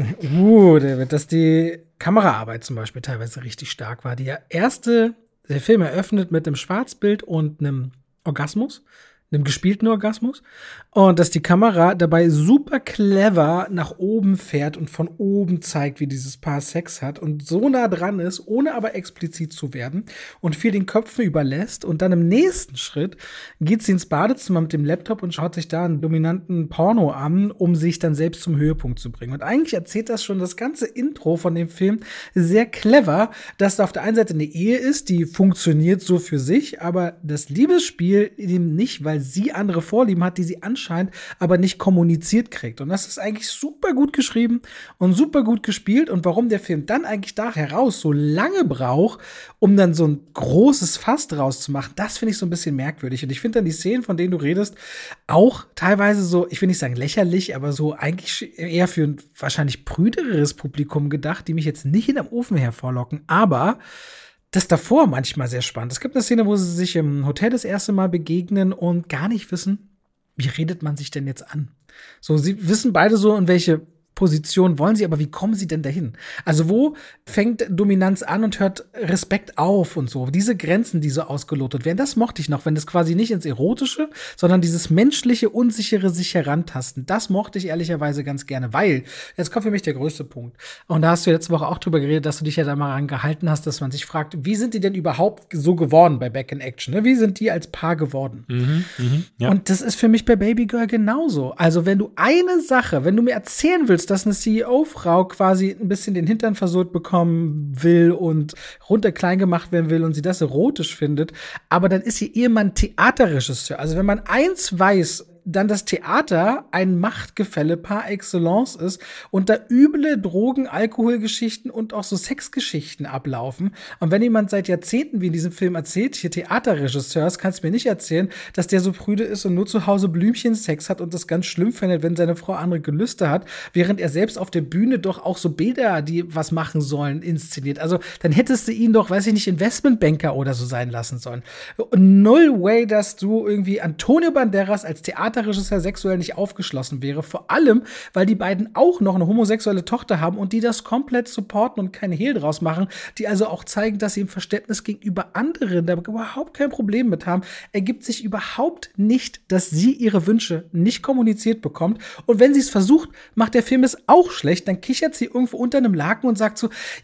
Speaker 1: David, dass die Kameraarbeit zum Beispiel teilweise richtig stark war. Der Film eröffnet mit einem Schwarzbild und einem Orgasmus, einem gespielten Orgasmus. Und dass die Kamera dabei super clever nach oben fährt und von oben zeigt, wie dieses Paar Sex hat und so nah dran ist, ohne aber explizit zu werden und viel den Köpfen überlässt. Und dann im nächsten Schritt geht sie ins Badezimmer mit dem Laptop und schaut sich da einen dominanten Porno an, um sich dann selbst zum Höhepunkt zu bringen. Und eigentlich erzählt das schon das ganze Intro von dem Film sehr clever, dass da auf der einen Seite eine Ehe ist, die funktioniert so für sich, aber das Liebesspiel eben nicht, weil sie andere Vorlieben hat, die sie anscheinend aber nicht kommuniziert kriegt. Und das ist eigentlich super gut geschrieben und super gut gespielt. Und warum der Film dann eigentlich da heraus so lange braucht, um dann so ein großes Fass draus zu machen, das finde ich so ein bisschen merkwürdig. Und ich finde dann die Szenen, von denen du redest, auch teilweise so, ich will nicht sagen lächerlich, aber so eigentlich eher für ein wahrscheinlich prüdereres Publikum gedacht, die mich jetzt nicht hinterm Ofen hervorlocken. Aber das davor manchmal sehr spannend. Es gibt eine Szene, wo sie sich im Hotel das erste Mal begegnen und gar nicht wissen, wie redet man sich denn jetzt an? So, sie wissen beide so, in welche Position wollen sie, aber wie kommen sie denn dahin? Also wo fängt Dominanz an und hört Respekt auf und so? Diese Grenzen, die so ausgelotet werden, das mochte ich noch, wenn das quasi nicht ins Erotische, sondern dieses menschliche, unsichere sich herantasten, das mochte ich ehrlicherweise ganz gerne, weil, jetzt kommt für mich der größte Punkt. Und da hast du letzte Woche auch drüber geredet, dass du dich ja da mal rangehalten hast, dass man sich fragt, wie sind die denn überhaupt so geworden bei Back in Action? Ne? Wie sind die als Paar geworden?
Speaker 2: Ja.
Speaker 1: Und das ist für mich bei Baby Girl genauso. Also wenn du mir erzählen willst, dass eine CEO-Frau quasi ein bisschen den Hintern versohlt bekommen will und runter klein gemacht werden will und sie das erotisch findet, aber dann ist ihr Ehemann Theaterregisseur. Also wenn man eins weiß, dann das Theater ein Machtgefälle par excellence ist und da üble Drogen-, Alkoholgeschichten und auch so Sexgeschichten ablaufen. Und wenn jemand seit Jahrzehnten, wie in diesem Film erzählt, hier Theaterregisseur ist, kannst du mir nicht erzählen, dass der so prüde ist und nur zu Hause Blümchensex hat und das ganz schlimm findet, wenn seine Frau andere Gelüste hat, während er selbst auf der Bühne doch auch so Bilder, die was machen sollen, inszeniert. Also dann hättest du ihn doch, weiß ich nicht, Investmentbanker oder so sein lassen sollen. Null way, dass du irgendwie Antonio Banderas als Theaterregisseur sexuell nicht aufgeschlossen wäre. Vor allem, weil die beiden auch noch eine homosexuelle Tochter haben und die das komplett supporten und keinen Hehl draus machen, die also auch zeigen, dass sie im Verständnis gegenüber anderen da überhaupt kein Problem mit haben, ergibt sich überhaupt nicht, dass sie ihre Wünsche nicht kommuniziert bekommt. Und wenn sie es versucht, macht der Film es auch schlecht, dann kichert sie irgendwo unter einem Laken und sagt so,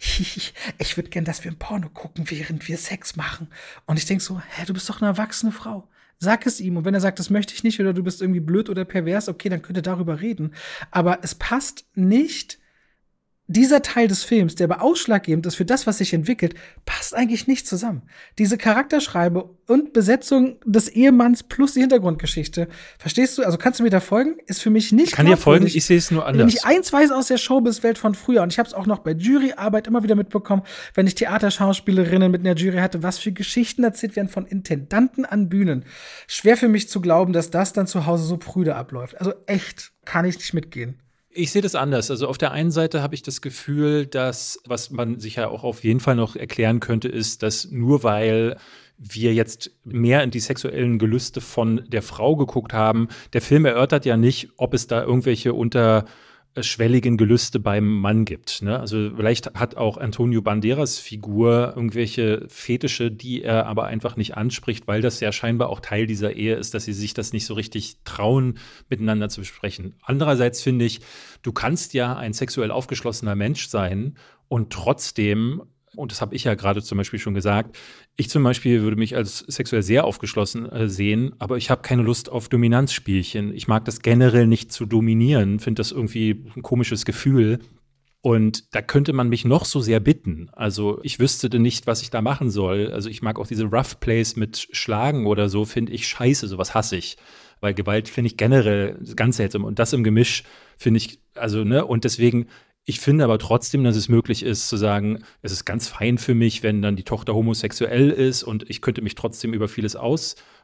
Speaker 1: ich würde gern, dass wir ein Porno gucken, während wir Sex machen. Und ich denke so, du bist doch eine erwachsene Frau. Sag es ihm. Und wenn er sagt, das möchte ich nicht oder du bist irgendwie blöd oder pervers, okay, dann könnt ihr darüber reden. Aber es passt nicht. Dieser Teil des Films, der aber ausschlaggebend ist für das, was sich entwickelt, passt eigentlich nicht zusammen. Diese Charakterschreibe und Besetzung des Ehemanns plus die Hintergrundgeschichte, verstehst du? Also kannst du mir da folgen? Ist für mich nicht.
Speaker 2: Ich kann dir folgen, ich sehe es nur anders.
Speaker 1: Wenn ich eins weiß aus der Showbiz-Welt von früher, und ich habe es auch noch bei Juryarbeit immer wieder mitbekommen, wenn ich Theaterschauspielerinnen mit einer Jury hatte, was für Geschichten erzählt werden von Intendanten an Bühnen. Schwer für mich zu glauben, dass das dann zu Hause so prüde abläuft. Also echt, kann ich nicht mitgehen.
Speaker 2: Ich sehe das anders. Also auf der einen Seite habe ich das Gefühl, dass, was man sich ja auch auf jeden Fall noch erklären könnte, ist, dass nur weil wir jetzt mehr in die sexuellen Gelüste von der Frau geguckt haben, der Film erörtert ja nicht, ob es da irgendwelche unterschwelligen Gelüste beim Mann gibt. Ne? Also vielleicht hat auch Antonio Banderas Figur irgendwelche Fetische, die er aber einfach nicht anspricht, weil das ja scheinbar auch Teil dieser Ehe ist, dass sie sich das nicht so richtig trauen, miteinander zu besprechen. Andererseits finde ich, du kannst ja ein sexuell aufgeschlossener Mensch sein und trotzdem, und das habe ich ja gerade zum Beispiel schon gesagt, ich zum Beispiel würde mich als sexuell sehr aufgeschlossen sehen, aber ich habe keine Lust auf Dominanzspielchen. Ich mag das generell nicht zu dominieren, finde das irgendwie ein komisches Gefühl. Und da könnte man mich noch so sehr bitten. Also ich wüsste denn nicht, was ich da machen soll. Also ich mag auch diese Rough Plays mit Schlagen oder so, finde ich scheiße, sowas hasse ich. Weil Gewalt finde ich generell ganz seltsam. Und das im Gemisch finde ich, also, ne, und deswegen, ich finde aber trotzdem, dass es möglich ist, zu sagen, es ist ganz fein für mich, wenn dann die Tochter homosexuell ist und ich könnte mich trotzdem über vieles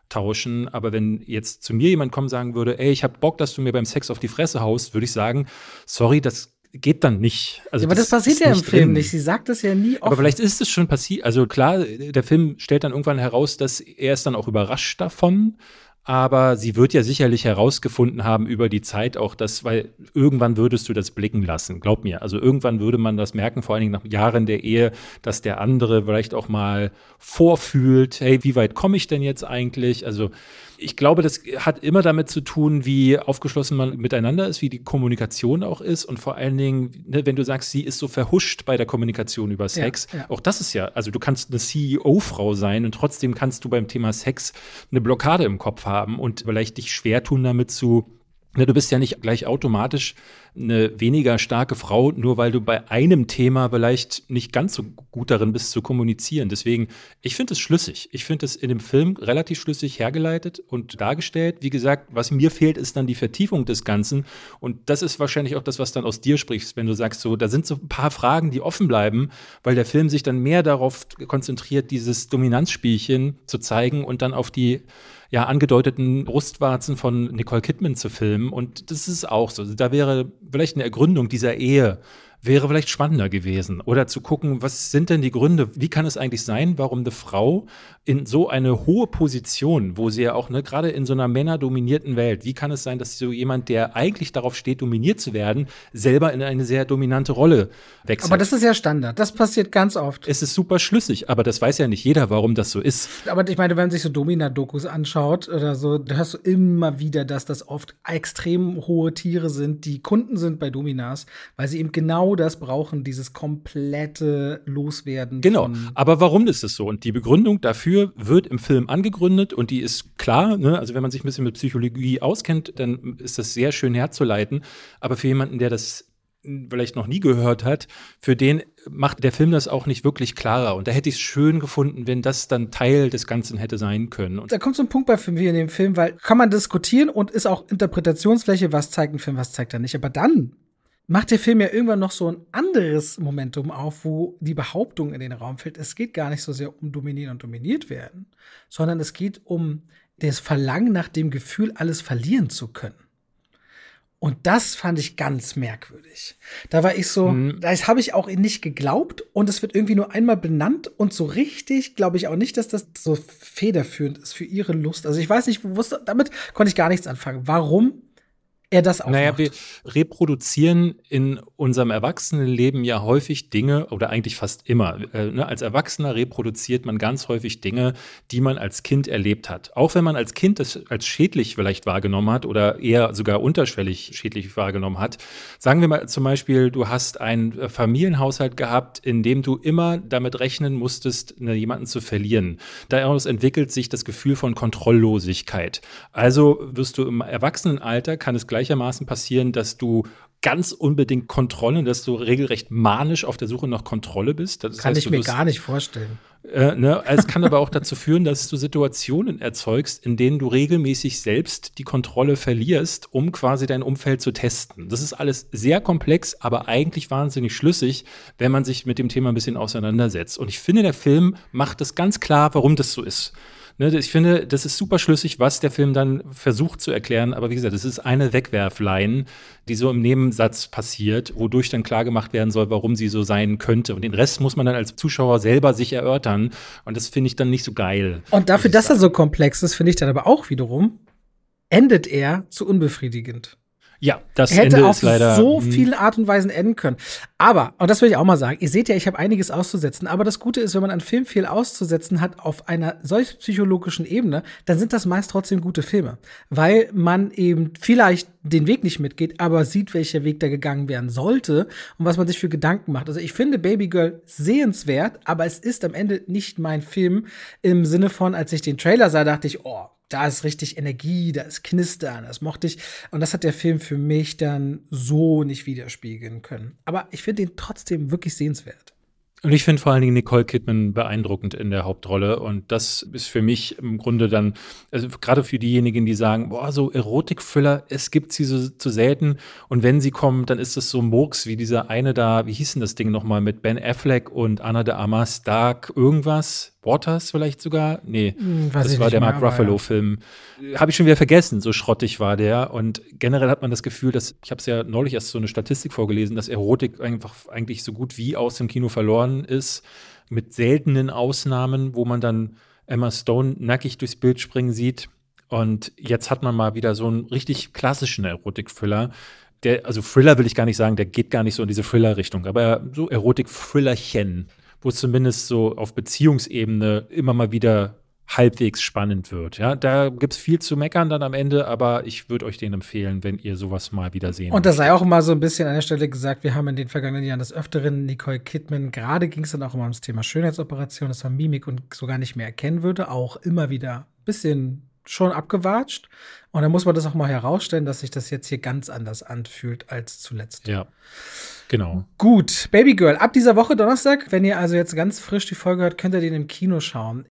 Speaker 2: tauschen. Aber wenn jetzt zu mir jemand kommen und sagen würde, ey, ich hab Bock, dass du mir beim Sex auf die Fresse haust, würde ich sagen, sorry, das geht dann nicht. Also
Speaker 1: ja, aber das passiert ja im Film nicht. Sie sagt das ja nie offen.
Speaker 2: Aber vielleicht ist es schon passiert. Also klar, der Film stellt dann irgendwann heraus, dass er ist dann auch überrascht davon. Aber sie wird ja sicherlich herausgefunden haben über die Zeit auch das, weil irgendwann würdest du das blicken lassen, glaub mir. Also irgendwann würde man das merken, vor allen Dingen nach Jahren der Ehe, dass der andere vielleicht auch mal vorfühlt, hey, wie weit komme ich denn jetzt eigentlich? Also ich glaube, das hat immer damit zu tun, wie aufgeschlossen man miteinander ist, wie die Kommunikation auch ist und vor allen Dingen, ne, wenn du sagst, sie ist so verhuscht bei der Kommunikation über Sex, auch das ist ja, also du kannst eine CEO-Frau sein und trotzdem kannst du beim Thema Sex eine Blockade im Kopf haben und vielleicht dich schwer tun damit du bist ja nicht gleich automatisch eine weniger starke Frau, nur weil du bei einem Thema vielleicht nicht ganz so gut darin bist zu kommunizieren. Deswegen, ich finde es schlüssig. Ich finde es in dem Film relativ schlüssig hergeleitet und dargestellt. Wie gesagt, was mir fehlt, ist dann die Vertiefung des Ganzen. Und das ist wahrscheinlich auch das, was dann aus dir spricht, wenn du sagst, so, da sind so ein paar Fragen, die offen bleiben, weil der Film sich dann mehr darauf konzentriert, dieses Dominanzspielchen zu zeigen und dann auf die angedeuteten Brustwarzen von Nicole Kidman zu filmen. Und das ist auch so. Da wäre vielleicht eine Ergründung dieser Ehe wäre vielleicht spannender gewesen. Oder zu gucken, was sind denn die Gründe? Wie kann es eigentlich sein, warum eine Frau in so eine hohe Position, wo sie ja auch, gerade in so einer männerdominierten Welt, wie kann es sein, dass so jemand, der eigentlich darauf steht, dominiert zu werden, selber in eine sehr dominante Rolle wechselt?
Speaker 1: Aber das ist ja Standard. Das passiert ganz oft.
Speaker 2: Es ist super schlüssig, aber das weiß ja nicht jeder, warum das so ist.
Speaker 1: Aber ich meine, wenn man sich so Domina-Dokus anschaut oder so, da hörst du immer wieder, dass das oft extrem hohe Tiere sind, die Kunden sind bei Dominas, weil sie eben genau das brauchen, dieses komplette Loswerden.
Speaker 2: Genau, aber warum ist es so? Und die Begründung dafür wird im Film angegründet und die ist klar, also wenn man sich ein bisschen mit Psychologie auskennt, dann ist das sehr schön herzuleiten. Aber für jemanden, der das vielleicht noch nie gehört hat, für den macht der Film das auch nicht wirklich klarer. Und da hätte ich es schön gefunden, wenn das dann Teil des Ganzen hätte sein können. Und
Speaker 1: da kommt so ein Punkt wie in dem Film, weil kann man diskutieren und ist auch Interpretationsfläche, was zeigt ein Film, was zeigt er nicht. Aber dann macht der Film ja irgendwann noch so ein anderes Momentum auf, wo die Behauptung in den Raum fällt, es geht gar nicht so sehr um Dominieren und dominiert werden, sondern es geht um das Verlangen nach dem Gefühl, alles verlieren zu können. Und das fand ich ganz merkwürdig. Da war ich so, das habe ich auch nicht geglaubt und es wird irgendwie nur einmal benannt und so richtig glaube ich auch nicht, dass das so federführend ist für ihre Lust. Also ich weiß nicht, damit konnte ich gar nichts anfangen. Warum er das auch macht.
Speaker 2: Wir reproduzieren in unserem Erwachsenenleben ja häufig Dinge, oder eigentlich fast immer. Als Erwachsener reproduziert man ganz häufig Dinge, die man als Kind erlebt hat. Auch wenn man als Kind das als schädlich vielleicht wahrgenommen hat oder eher sogar unterschwellig schädlich wahrgenommen hat. Sagen wir mal zum Beispiel, du hast einen Familienhaushalt gehabt, in dem du immer damit rechnen musstest, jemanden zu verlieren. Daraus entwickelt sich das Gefühl von Kontrolllosigkeit. Also wirst du im Erwachsenenalter, kann es gleichermaßen passieren, dass du ganz unbedingt Kontrolle, dass du regelrecht manisch auf der Suche nach Kontrolle bist. Das
Speaker 1: kann ich mir gar nicht vorstellen.
Speaker 2: Es kann aber auch dazu führen, dass du Situationen erzeugst, in denen du regelmäßig selbst die Kontrolle verlierst, um quasi dein Umfeld zu testen. Das ist alles sehr komplex, aber eigentlich wahnsinnig schlüssig, wenn man sich mit dem Thema ein bisschen auseinandersetzt. Und ich finde, der Film macht es ganz klar, warum das so ist. Ich finde, das ist super schlüssig, was der Film dann versucht zu erklären. Aber wie gesagt, es ist eine Wegwerfline, die so im Nebensatz passiert, wodurch dann klar gemacht werden soll, warum sie so sein könnte. Und den Rest muss man dann als Zuschauer selber sich erörtern. Und das finde ich dann nicht so geil.
Speaker 1: Und dafür, dass er so komplex ist, finde ich dann aber auch wiederum, endet er zu unbefriedigend.
Speaker 2: Ja, das
Speaker 1: hätte
Speaker 2: Ende
Speaker 1: auf
Speaker 2: ist leider
Speaker 1: so vielen Art und Weisen enden können. Aber, und das will ich auch mal sagen, ihr seht ja, ich habe einiges auszusetzen, aber das Gute ist, wenn man einen Film viel auszusetzen hat auf einer solch psychologischen Ebene, dann sind das meist trotzdem gute Filme. Weil man eben vielleicht den Weg nicht mitgeht, aber sieht, welcher Weg da gegangen werden sollte und was man sich für Gedanken macht. Also ich finde Baby Girl sehenswert, aber es ist am Ende nicht mein Film im Sinne von, als ich den Trailer sah, dachte ich, oh, da ist richtig Energie, da ist Knistern, das mochte ich. Und das hat der Film für mich dann so nicht widerspiegeln können. Aber ich finde ihn trotzdem wirklich sehenswert.
Speaker 2: Und ich finde vor allen Dingen Nicole Kidman beeindruckend in der Hauptrolle. Und das ist für mich im Grunde dann, also gerade für diejenigen, die sagen, boah, so Erotikfüller, es gibt sie so zu selten. Und wenn sie kommen, dann ist es so Murks wie dieser eine da, wie hieß denn das Ding nochmal, mit Ben Affleck und Ana de Armas, Dark irgendwas? Waters vielleicht sogar? Nee,
Speaker 1: Weiß
Speaker 2: das war der Mark Ruffalo-Film. Habe ich schon wieder vergessen, so schrottig war der. Und generell hat man das Gefühl, dass, ich habe es ja neulich erst so eine Statistik vorgelesen, dass Erotik einfach eigentlich so gut wie aus dem Kino verloren ist, mit seltenen Ausnahmen, wo man dann Emma Stone nackig durchs Bild springen sieht. Und jetzt hat man mal wieder so einen richtig klassischen Erotik-Thriller. Also Thriller will ich gar nicht sagen, der geht gar nicht so in diese Thriller-Richtung, aber so Erotik-Thrillerchen, wo es zumindest so auf Beziehungsebene immer mal wieder halbwegs spannend wird. Ja, da gibt es viel zu meckern dann am Ende, aber ich würde euch den empfehlen, wenn ihr sowas mal wieder sehen
Speaker 1: Und da sei auch mal so ein bisschen an der Stelle gesagt, wir haben in den vergangenen Jahren des Öfteren Nicole Kidman, gerade ging es dann auch immer ums Thema Schönheitsoperation, dass man Mimik und sogar nicht mehr erkennen würde, auch immer wieder ein bisschen schon abgewatscht. Und dann muss man das auch mal herausstellen, dass sich das jetzt hier ganz anders anfühlt als zuletzt.
Speaker 2: Ja, genau.
Speaker 1: Gut, Baby Girl, ab dieser Woche Donnerstag, wenn ihr also jetzt ganz frisch die Folge hört, könnt ihr den im Kino schauen.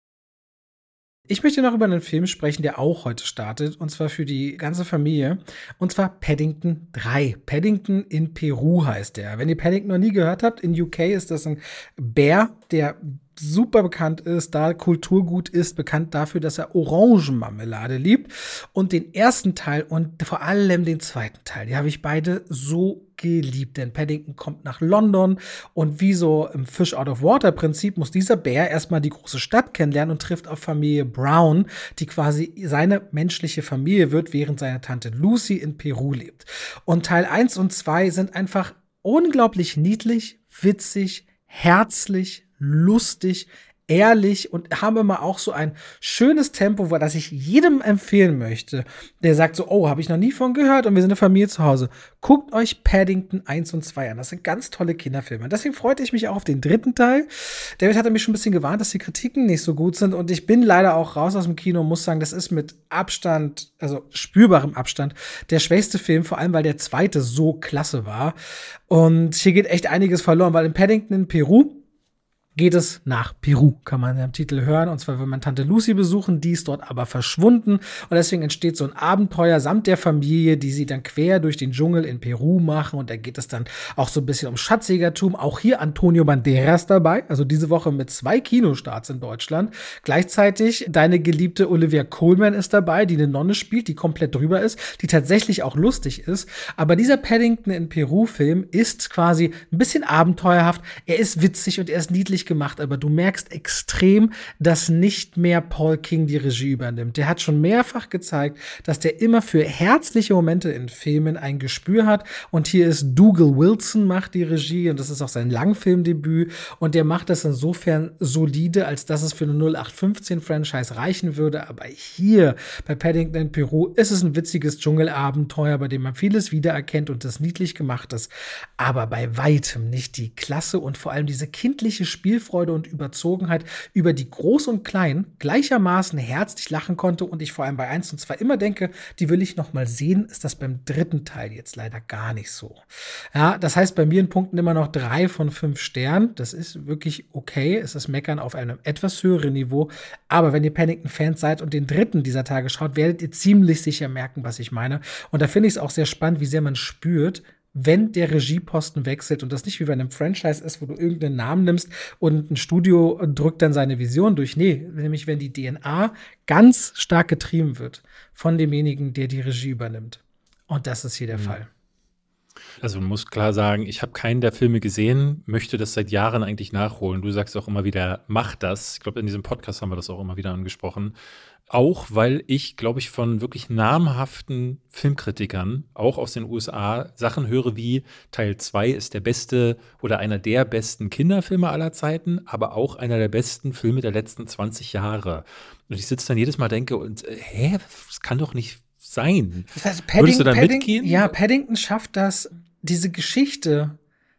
Speaker 1: Ich möchte noch über einen Film sprechen, der auch heute startet, und zwar für die ganze Familie, und zwar Paddington 3. Paddington in Peru heißt der. Wenn ihr Paddington noch nie gehört habt, in UK ist das ein Bär, der super bekannt ist, da Kulturgut ist, bekannt dafür, dass er Orangenmarmelade liebt. Und den ersten Teil und vor allem den zweiten Teil, die habe ich beide so geliebt. Denn Paddington kommt nach London und wie so im Fish out of Water Prinzip muss dieser Bär erstmal die große Stadt kennenlernen und trifft auf Familie Brown, die quasi seine menschliche Familie wird, während seine Tante Lucy in Peru lebt. Und Teil 1 und 2 sind einfach unglaublich niedlich, witzig, herzlich, lustig, ehrlich und haben immer auch so ein schönes Tempo, das ich jedem empfehlen möchte, der sagt so, oh, habe ich noch nie von gehört und wir sind eine Familie zu Hause. Guckt euch Paddington 1 und 2 an. Das sind ganz tolle Kinderfilme. Deswegen freute ich mich auch auf den dritten Teil. David hatte mich schon ein bisschen gewarnt, dass die Kritiken nicht so gut sind und ich bin leider auch raus aus dem Kino und muss sagen, das ist mit Abstand, also spürbarem Abstand, der schwächste Film, vor allem, weil der zweite so klasse war. Und hier geht echt einiges verloren, weil in Paddington in Peru geht es nach Peru, kann man im Titel hören. Und zwar will man Tante Lucy besuchen, die ist dort aber verschwunden. Und deswegen entsteht so ein Abenteuer samt der Familie, die sie dann quer durch den Dschungel in Peru machen. Und da geht es dann auch so ein bisschen um Schatzjägertum. Auch hier Antonio Banderas dabei. Also diese Woche mit 2 Kinostarts in Deutschland. Gleichzeitig deine geliebte Olivia Colman ist dabei, die eine Nonne spielt, die komplett drüber ist, die tatsächlich auch lustig ist. Aber dieser Paddington in Peru-Film ist quasi ein bisschen abenteuerhaft. Er ist witzig und er ist niedlich gemacht, aber du merkst extrem, dass nicht mehr Paul King die Regie übernimmt. Der hat schon mehrfach gezeigt, dass der immer für herzliche Momente in Filmen ein Gespür hat und hier ist Dougal Wilson macht die Regie und das ist auch sein Langfilmdebüt und der macht das insofern solide, als dass es für eine 0815-Franchise reichen würde, aber hier bei Paddington in Peru ist es ein witziges Dschungelabenteuer, bei dem man vieles wiedererkennt und das niedlich gemacht ist, aber bei weitem nicht die Klasse und vor allem diese kindliche Spielfreude und Überzogenheit, über die Groß und Klein gleichermaßen herzlich lachen konnte und ich vor allem bei 1 und 2 immer denke, die will ich noch mal sehen, ist das beim dritten Teil jetzt leider gar nicht so. Ja, das heißt bei mir in Punkten immer noch 3 von 5 Sternen. Das ist wirklich okay. Es ist Meckern auf einem etwas höheren Niveau. Aber wenn ihr Paddington-Fans seid und den dritten dieser Tage schaut, werdet ihr ziemlich sicher merken, was ich meine. Und da finde ich es auch sehr spannend, wie sehr man spürt, wenn der Regieposten wechselt und das nicht wie bei einem Franchise ist, wo du irgendeinen Namen nimmst und ein Studio drückt dann seine Vision durch. Nee, nämlich wenn die DNA ganz stark getrieben wird von demjenigen, der die Regie übernimmt. Und das ist hier der Fall.
Speaker 2: Also man muss klar sagen, ich habe keinen der Filme gesehen, möchte das seit Jahren eigentlich nachholen. Du sagst auch immer wieder, mach das. Ich glaube, in diesem Podcast haben wir das auch immer wieder angesprochen. Auch weil ich, glaube ich, von wirklich namhaften Filmkritikern, auch aus den USA, Sachen höre wie Teil 2 ist der beste oder einer der besten Kinderfilme aller Zeiten, aber auch einer der besten Filme der letzten 20 Jahre. Und ich sitze dann jedes Mal denke, und das kann doch nicht sein.
Speaker 1: Das heißt,
Speaker 2: Würdest du da mitgehen?
Speaker 1: Ja, Paddington schafft das, diese Geschichte.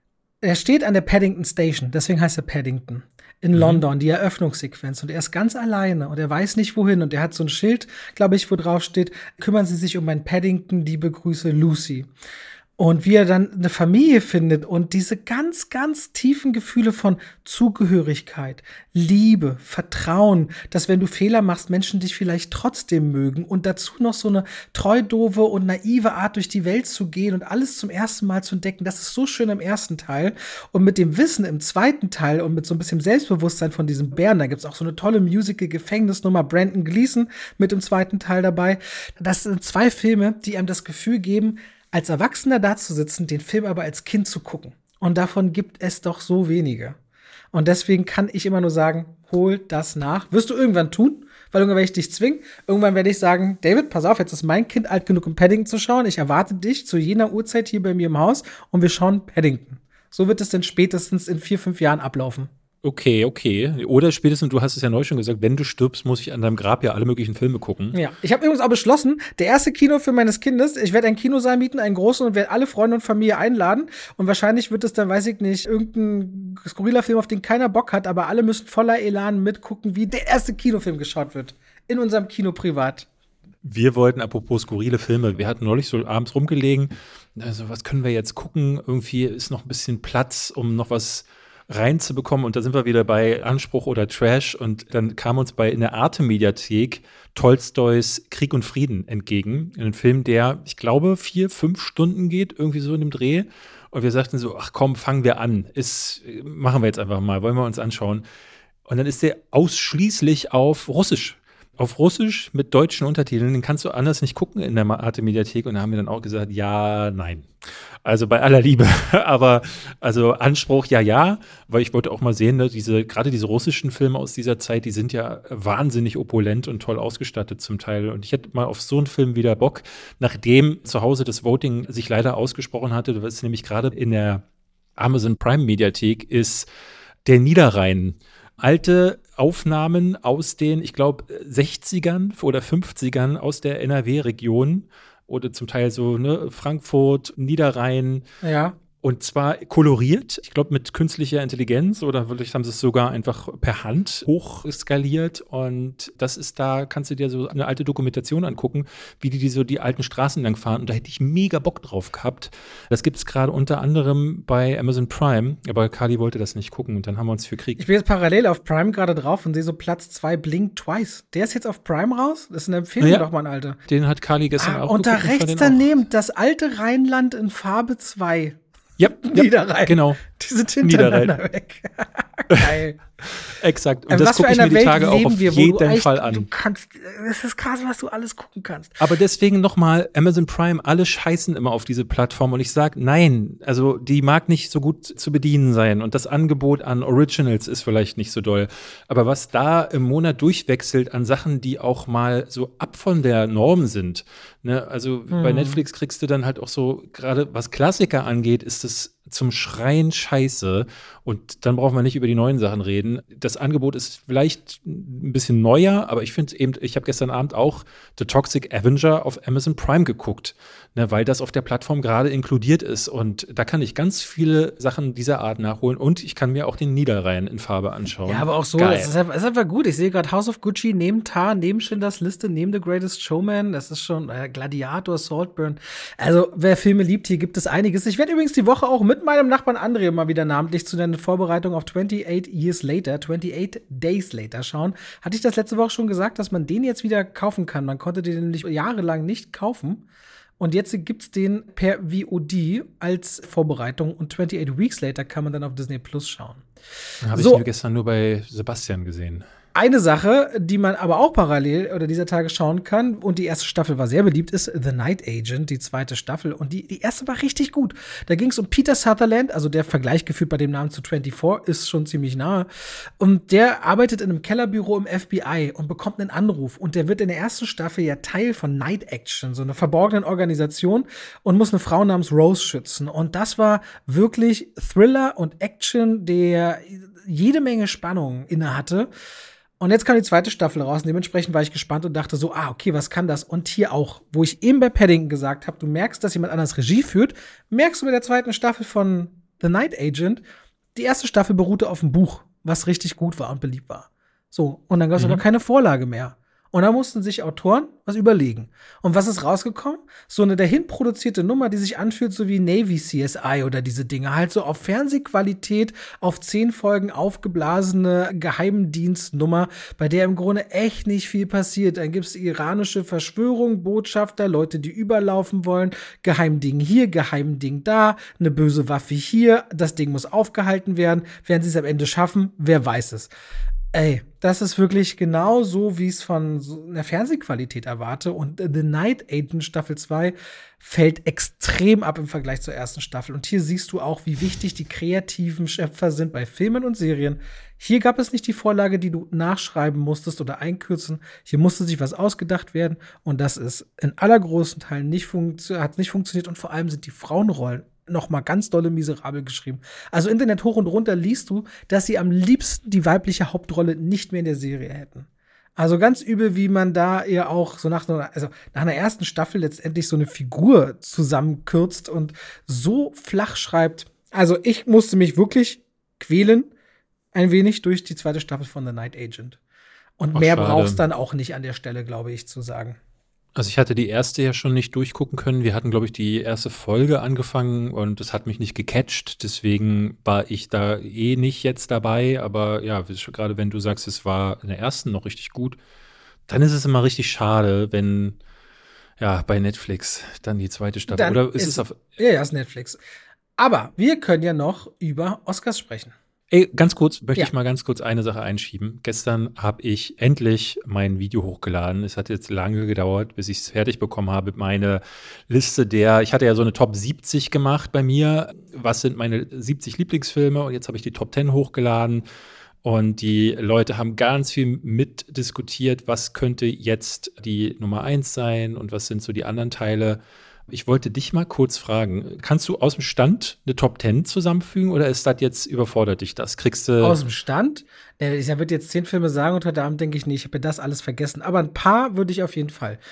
Speaker 1: Er steht an der Paddington Station, deswegen heißt er Paddington. In London, die Eröffnungssequenz. Und er ist ganz alleine und er weiß nicht wohin. Und er hat so ein Schild, glaube ich, wo drauf steht, kümmern Sie sich um mein Paddington, liebe Grüße, Lucy. Und wie er dann eine Familie findet und diese ganz, ganz tiefen Gefühle von Zugehörigkeit, Liebe, Vertrauen, dass wenn du Fehler machst, Menschen dich vielleicht trotzdem mögen und dazu noch so eine treu, doofe und naive Art durch die Welt zu gehen und alles zum ersten Mal zu entdecken. Das ist so schön im ersten Teil. Und mit dem Wissen im zweiten Teil und mit so ein bisschen Selbstbewusstsein von diesem Bären, da gibt's auch so eine tolle Musical-Gefängnisnummer, Brandon Gleeson mit im zweiten Teil dabei. Das sind 2 Filme, die einem das Gefühl geben, als Erwachsener da zu sitzen, den Film aber als Kind zu gucken. Und davon gibt es doch so wenige. Und deswegen kann ich immer nur sagen, hol das nach. Wirst du irgendwann tun, weil irgendwann werde ich dich zwingen. Irgendwann werde ich sagen, David, pass auf, jetzt ist mein Kind alt genug, um Paddington zu schauen. Ich erwarte dich zu jener Uhrzeit hier bei mir im Haus und wir schauen Paddington. So wird es dann spätestens in 4-5 Jahren ablaufen.
Speaker 2: Okay. Oder spätestens, du hast es ja neu schon gesagt, wenn du stirbst, muss ich an deinem Grab ja alle möglichen Filme gucken.
Speaker 1: Ja, ich habe übrigens auch beschlossen, der erste Kinofilm meines Kindes, ich werde einen Kinosaal mieten, einen großen, und werde alle Freunde und Familie einladen. Und wahrscheinlich wird es dann, weiß ich nicht, irgendein skurriler Film, auf den keiner Bock hat, aber alle müssen voller Elan mitgucken, wie der erste Kinofilm geschaut wird. In unserem Kino privat.
Speaker 2: Wir wollten, apropos skurrile Filme, wir hatten neulich so abends rumgelegen, also was können wir jetzt gucken? Irgendwie ist noch ein bisschen Platz, um noch was reinzubekommen, und da sind wir wieder bei Anspruch oder Trash, und dann kam uns in der Arte-Mediathek Tolstois Krieg und Frieden entgegen. Ein Film, der, ich glaube, 4-5 Stunden geht, irgendwie so in dem Dreh. Und wir sagten so, ach komm, fangen wir an. Machen wir jetzt einfach mal, wollen wir uns anschauen. Und dann ist der ausschließlich auf Russisch. Auf Russisch mit deutschen Untertiteln, den kannst du anders nicht gucken in der Arte-Mediathek. Und da haben wir dann auch gesagt, ja, nein. Also bei aller Liebe, aber also Anspruch, ja, weil ich wollte auch mal sehen, ne, gerade diese russischen Filme aus dieser Zeit, die sind ja wahnsinnig opulent und toll ausgestattet zum Teil. Und ich hätte mal auf so einen Film wieder Bock, nachdem zu Hause das Voting sich leider ausgesprochen hatte, was nämlich gerade in der Amazon Prime Mediathek ist, der Niederrhein. Alte Aufnahmen aus den, ich glaube, 60ern oder 50ern aus der NRW-Region oder zum Teil so, ne, Frankfurt, Niederrhein.
Speaker 1: Ja.
Speaker 2: Und zwar koloriert, ich glaube mit künstlicher Intelligenz, oder vielleicht haben sie es sogar einfach per Hand hochskaliert. Und das ist, da kannst du dir so eine alte Dokumentation angucken, wie die so die alten Straßen lang fahren. Und da hätte ich mega Bock drauf gehabt. Das gibt es gerade unter anderem bei Amazon Prime, aber Kali wollte das nicht gucken und dann haben wir uns für Krieg.
Speaker 1: Ich bin jetzt parallel auf Prime gerade drauf und sehe so Platz 2 Blink Twice. Der ist jetzt auf Prime raus? Das ist eine Empfehlung, doch mal, Alter.
Speaker 2: Den hat Kali gestern auch
Speaker 1: und geguckt. Und da rechts daneben, das alte Rheinland in Farbe 2.
Speaker 2: Ja,
Speaker 1: Niederrhein.
Speaker 2: Genau.
Speaker 1: Die sind hintereinander weg. Geil.
Speaker 2: Exakt. Und das gucke ich mir die Tage auch auf jeden Fall an.
Speaker 1: Das ist krass, was du alles gucken kannst.
Speaker 2: Aber deswegen nochmal, Amazon Prime, alle scheißen immer auf diese Plattform. Und ich sage, nein, also die mag nicht so gut zu bedienen sein. Und das Angebot an Originals ist vielleicht nicht so doll. Aber was da im Monat durchwechselt an Sachen, die auch mal so ab von der Norm sind, ne? Also bei Netflix kriegst du dann halt auch so, gerade was Klassiker angeht, ist es zum Schreien scheiße. Und dann brauchen wir nicht über die neuen Sachen reden. Das Angebot ist vielleicht ein bisschen neuer, aber ich finde eben, ich habe gestern Abend auch The Toxic Avenger auf Amazon Prime geguckt, ne, weil das auf der Plattform gerade inkludiert ist. Und da kann ich ganz viele Sachen dieser Art nachholen und ich kann mir auch den Niederrhein in Farbe anschauen.
Speaker 1: Ja, aber auch so, das ist einfach gut. Ich sehe gerade House of Gucci neben Tar, neben Schindlers Liste, neben The Greatest Showman. Das ist schon Gladiator, Saltburn. Also, wer Filme liebt, hier gibt es einiges. Ich werde übrigens die Woche auch mit meinem Nachbarn André mal wieder namentlich zu der Vorbereitung auf 28 Days Later schauen. Hatte ich das letzte Woche schon gesagt, dass man den jetzt wieder kaufen kann? Man konnte den nämlich jahrelang nicht kaufen. Und jetzt gibt's den per VOD als Vorbereitung. Und 28 Weeks Later kann man dann auf Disney Plus schauen.
Speaker 2: Habe ich gestern nur bei Sebastian gesehen.
Speaker 1: Eine Sache, die man aber auch parallel oder dieser Tage schauen kann, und die erste Staffel war sehr beliebt, ist The Night Agent, die zweite Staffel. Und die erste war richtig gut. Da ging es um Peter Sutherland, also der Vergleich geführt bei dem Namen zu 24 ist schon ziemlich nahe. Und der arbeitet in einem Kellerbüro im FBI und bekommt einen Anruf. Und der wird in der ersten Staffel ja Teil von Night Action, so einer verborgenen Organisation, und muss eine Frau namens Rose schützen. Und das war wirklich Thriller und Action, der jede Menge Spannung inne hatte. Und jetzt kam die zweite Staffel raus und dementsprechend war ich gespannt und dachte so, okay, was kann das? Und hier auch, wo ich eben bei Paddington gesagt habe, du merkst, dass jemand anders Regie führt, merkst du mit der zweiten Staffel von The Night Agent, die erste Staffel beruhte auf dem Buch, was richtig gut war und beliebt war. So, und dann gab es aber keine Vorlage mehr. Und da mussten sich Autoren was überlegen. Und was ist rausgekommen? So eine dahin produzierte Nummer, die sich anfühlt, so wie Navy CSI oder diese Dinge. Halt so auf Fernsehqualität, auf 10 Folgen aufgeblasene Geheimdienstnummer, bei der im Grunde echt nicht viel passiert. Dann gibt's iranische Verschwörung, Botschafter, Leute, die überlaufen wollen, Geheimding hier, Geheimding da, eine böse Waffe hier, das Ding muss aufgehalten werden. Werden sie es am Ende schaffen? Wer weiß es. Ey, das ist wirklich genau so, wie ich es von so einer Fernsehqualität erwarte. Und The Night Agent Staffel 2 fällt extrem ab im Vergleich zur ersten Staffel. Und hier siehst du auch, wie wichtig die kreativen Schöpfer sind bei Filmen und Serien. Hier gab es nicht die Vorlage, die du nachschreiben musstest oder einkürzen. Hier musste sich was ausgedacht werden. Und das ist in allergrößten Teilen hat nicht funktioniert. Und vor allem sind die Frauenrollen noch mal ganz dolle miserabel geschrieben. Also Internet hoch und runter liest du, dass sie am liebsten die weibliche Hauptrolle nicht mehr in der Serie hätten. Also ganz übel, wie man da eher auch so nach einer ersten Staffel letztendlich so eine Figur zusammenkürzt und so flach schreibt. Also ich musste mich wirklich quälen, ein wenig durch die zweite Staffel von The Night Agent. Und mehr brauchst dann auch nicht an der Stelle, glaube ich, zu sagen.
Speaker 2: Also ich hatte die erste ja schon nicht durchgucken können. Wir hatten, glaube ich, die erste Folge angefangen und das hat mich nicht gecatcht. Deswegen war ich da nicht jetzt dabei. Aber ja, gerade wenn du sagst, es war in der ersten noch richtig gut, dann ist es immer richtig schade, wenn bei Netflix dann die zweite Staffel.
Speaker 1: Dann
Speaker 2: oder ist es auf.
Speaker 1: Ja, ist Netflix. Aber wir können ja noch über Oscars sprechen.
Speaker 2: Ey, ganz kurz, möchte ich mal ganz kurz eine Sache einschieben. Gestern habe ich endlich mein Video hochgeladen. Es hat jetzt lange gedauert, bis ich es fertig bekommen habe. Meine Liste ich hatte ja so eine Top 70 gemacht bei mir. Was sind meine 70 Lieblingsfilme? Und jetzt habe ich die Top 10 hochgeladen. Und die Leute haben ganz viel mitdiskutiert, was könnte jetzt die Nummer 1 sein und was sind so die anderen Teile. Ich wollte dich mal kurz fragen, kannst du aus dem Stand eine Top 10 zusammenfügen oder ist das jetzt überfordert dich das? Kriegst du
Speaker 1: aus dem Stand? Ich würde jetzt 10 Filme sagen und heute Abend denke ich nicht, ich habe ja das alles vergessen. Aber ein paar würde ich auf jeden Fall.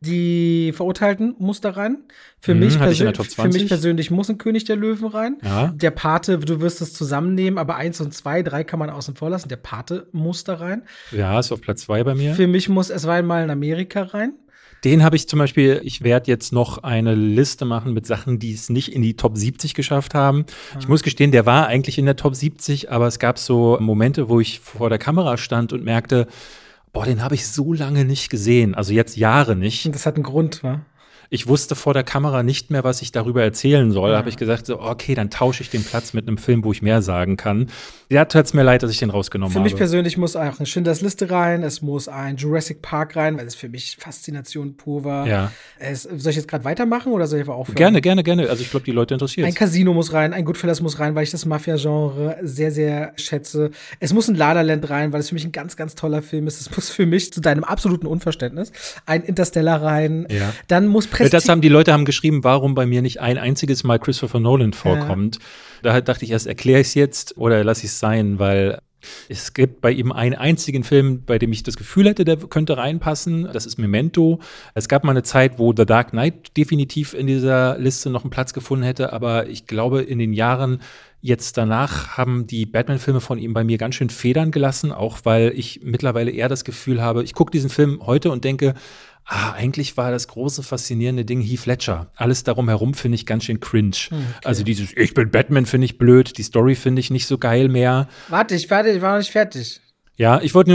Speaker 1: Die Verurteilten muss da rein. Für mich persönlich muss ein König der Löwen rein.
Speaker 2: Ja.
Speaker 1: Der Pate, du wirst es zusammennehmen, aber 1 und 2, 3 kann man außen vor lassen. Der Pate muss da rein.
Speaker 2: Ja, ist auf Platz 2 bei mir.
Speaker 1: Für mich muss Es war einmal in Amerika rein.
Speaker 2: Den habe ich zum Beispiel, ich werde jetzt noch eine Liste machen mit Sachen, die es nicht in die Top 70 geschafft haben. Ich muss gestehen, der war eigentlich in der Top 70, aber es gab so Momente, wo ich vor der Kamera stand und merkte, den habe ich so lange nicht gesehen, also jetzt Jahre nicht.
Speaker 1: Und das hat einen Grund, wa?
Speaker 2: Ich wusste vor der Kamera nicht mehr, was ich darüber erzählen soll. Da habe ich gesagt, so, okay, dann tausche ich den Platz mit einem Film, wo ich mehr sagen kann. Ja, tut's mir leid, dass ich den rausgenommen habe.
Speaker 1: Für mich persönlich muss auch eine Schindlers Liste rein, es muss ein Jurassic Park rein, weil es für mich Faszination pur war.
Speaker 2: Ja.
Speaker 1: Soll ich jetzt gerade weitermachen oder soll ich einfach aufhören?
Speaker 2: Gerne. Also ich glaube, die Leute interessiert.
Speaker 1: Ein Casino muss rein, ein Goodfellas muss rein, weil ich das Mafia-Genre sehr, sehr schätze. Es muss ein La La Land rein, weil es für mich ein ganz, ganz toller Film ist. Es muss für mich, zu deinem absoluten Unverständnis, ein Interstellar rein.
Speaker 2: Ja.
Speaker 1: Dann muss
Speaker 2: Die Leute haben geschrieben, warum bei mir nicht ein einziges Mal Christopher Nolan vorkommt. Da dachte ich erst, erkläre ich es jetzt oder lasse ich es sein, weil es gibt bei ihm einen einzigen Film, bei dem ich das Gefühl hätte, der könnte reinpassen. Das ist Memento. Es gab mal eine Zeit, wo The Dark Knight definitiv in dieser Liste noch einen Platz gefunden hätte, aber ich glaube, in den Jahren jetzt danach haben die Batman-Filme von ihm bei mir ganz schön Federn gelassen, auch weil ich mittlerweile eher das Gefühl habe, ich gucke diesen Film heute und denke, eigentlich war das große, faszinierende Ding Heath Ledger. Alles darum herum finde ich ganz schön cringe. Okay. Also dieses Ich bin Batman finde ich blöd, die Story finde ich nicht so geil mehr.
Speaker 1: Warte, ich war noch nicht fertig.
Speaker 2: Ja, soll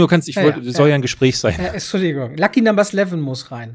Speaker 2: ja ein Gespräch sein.
Speaker 1: Entschuldigung. Lucky Number 11 muss rein.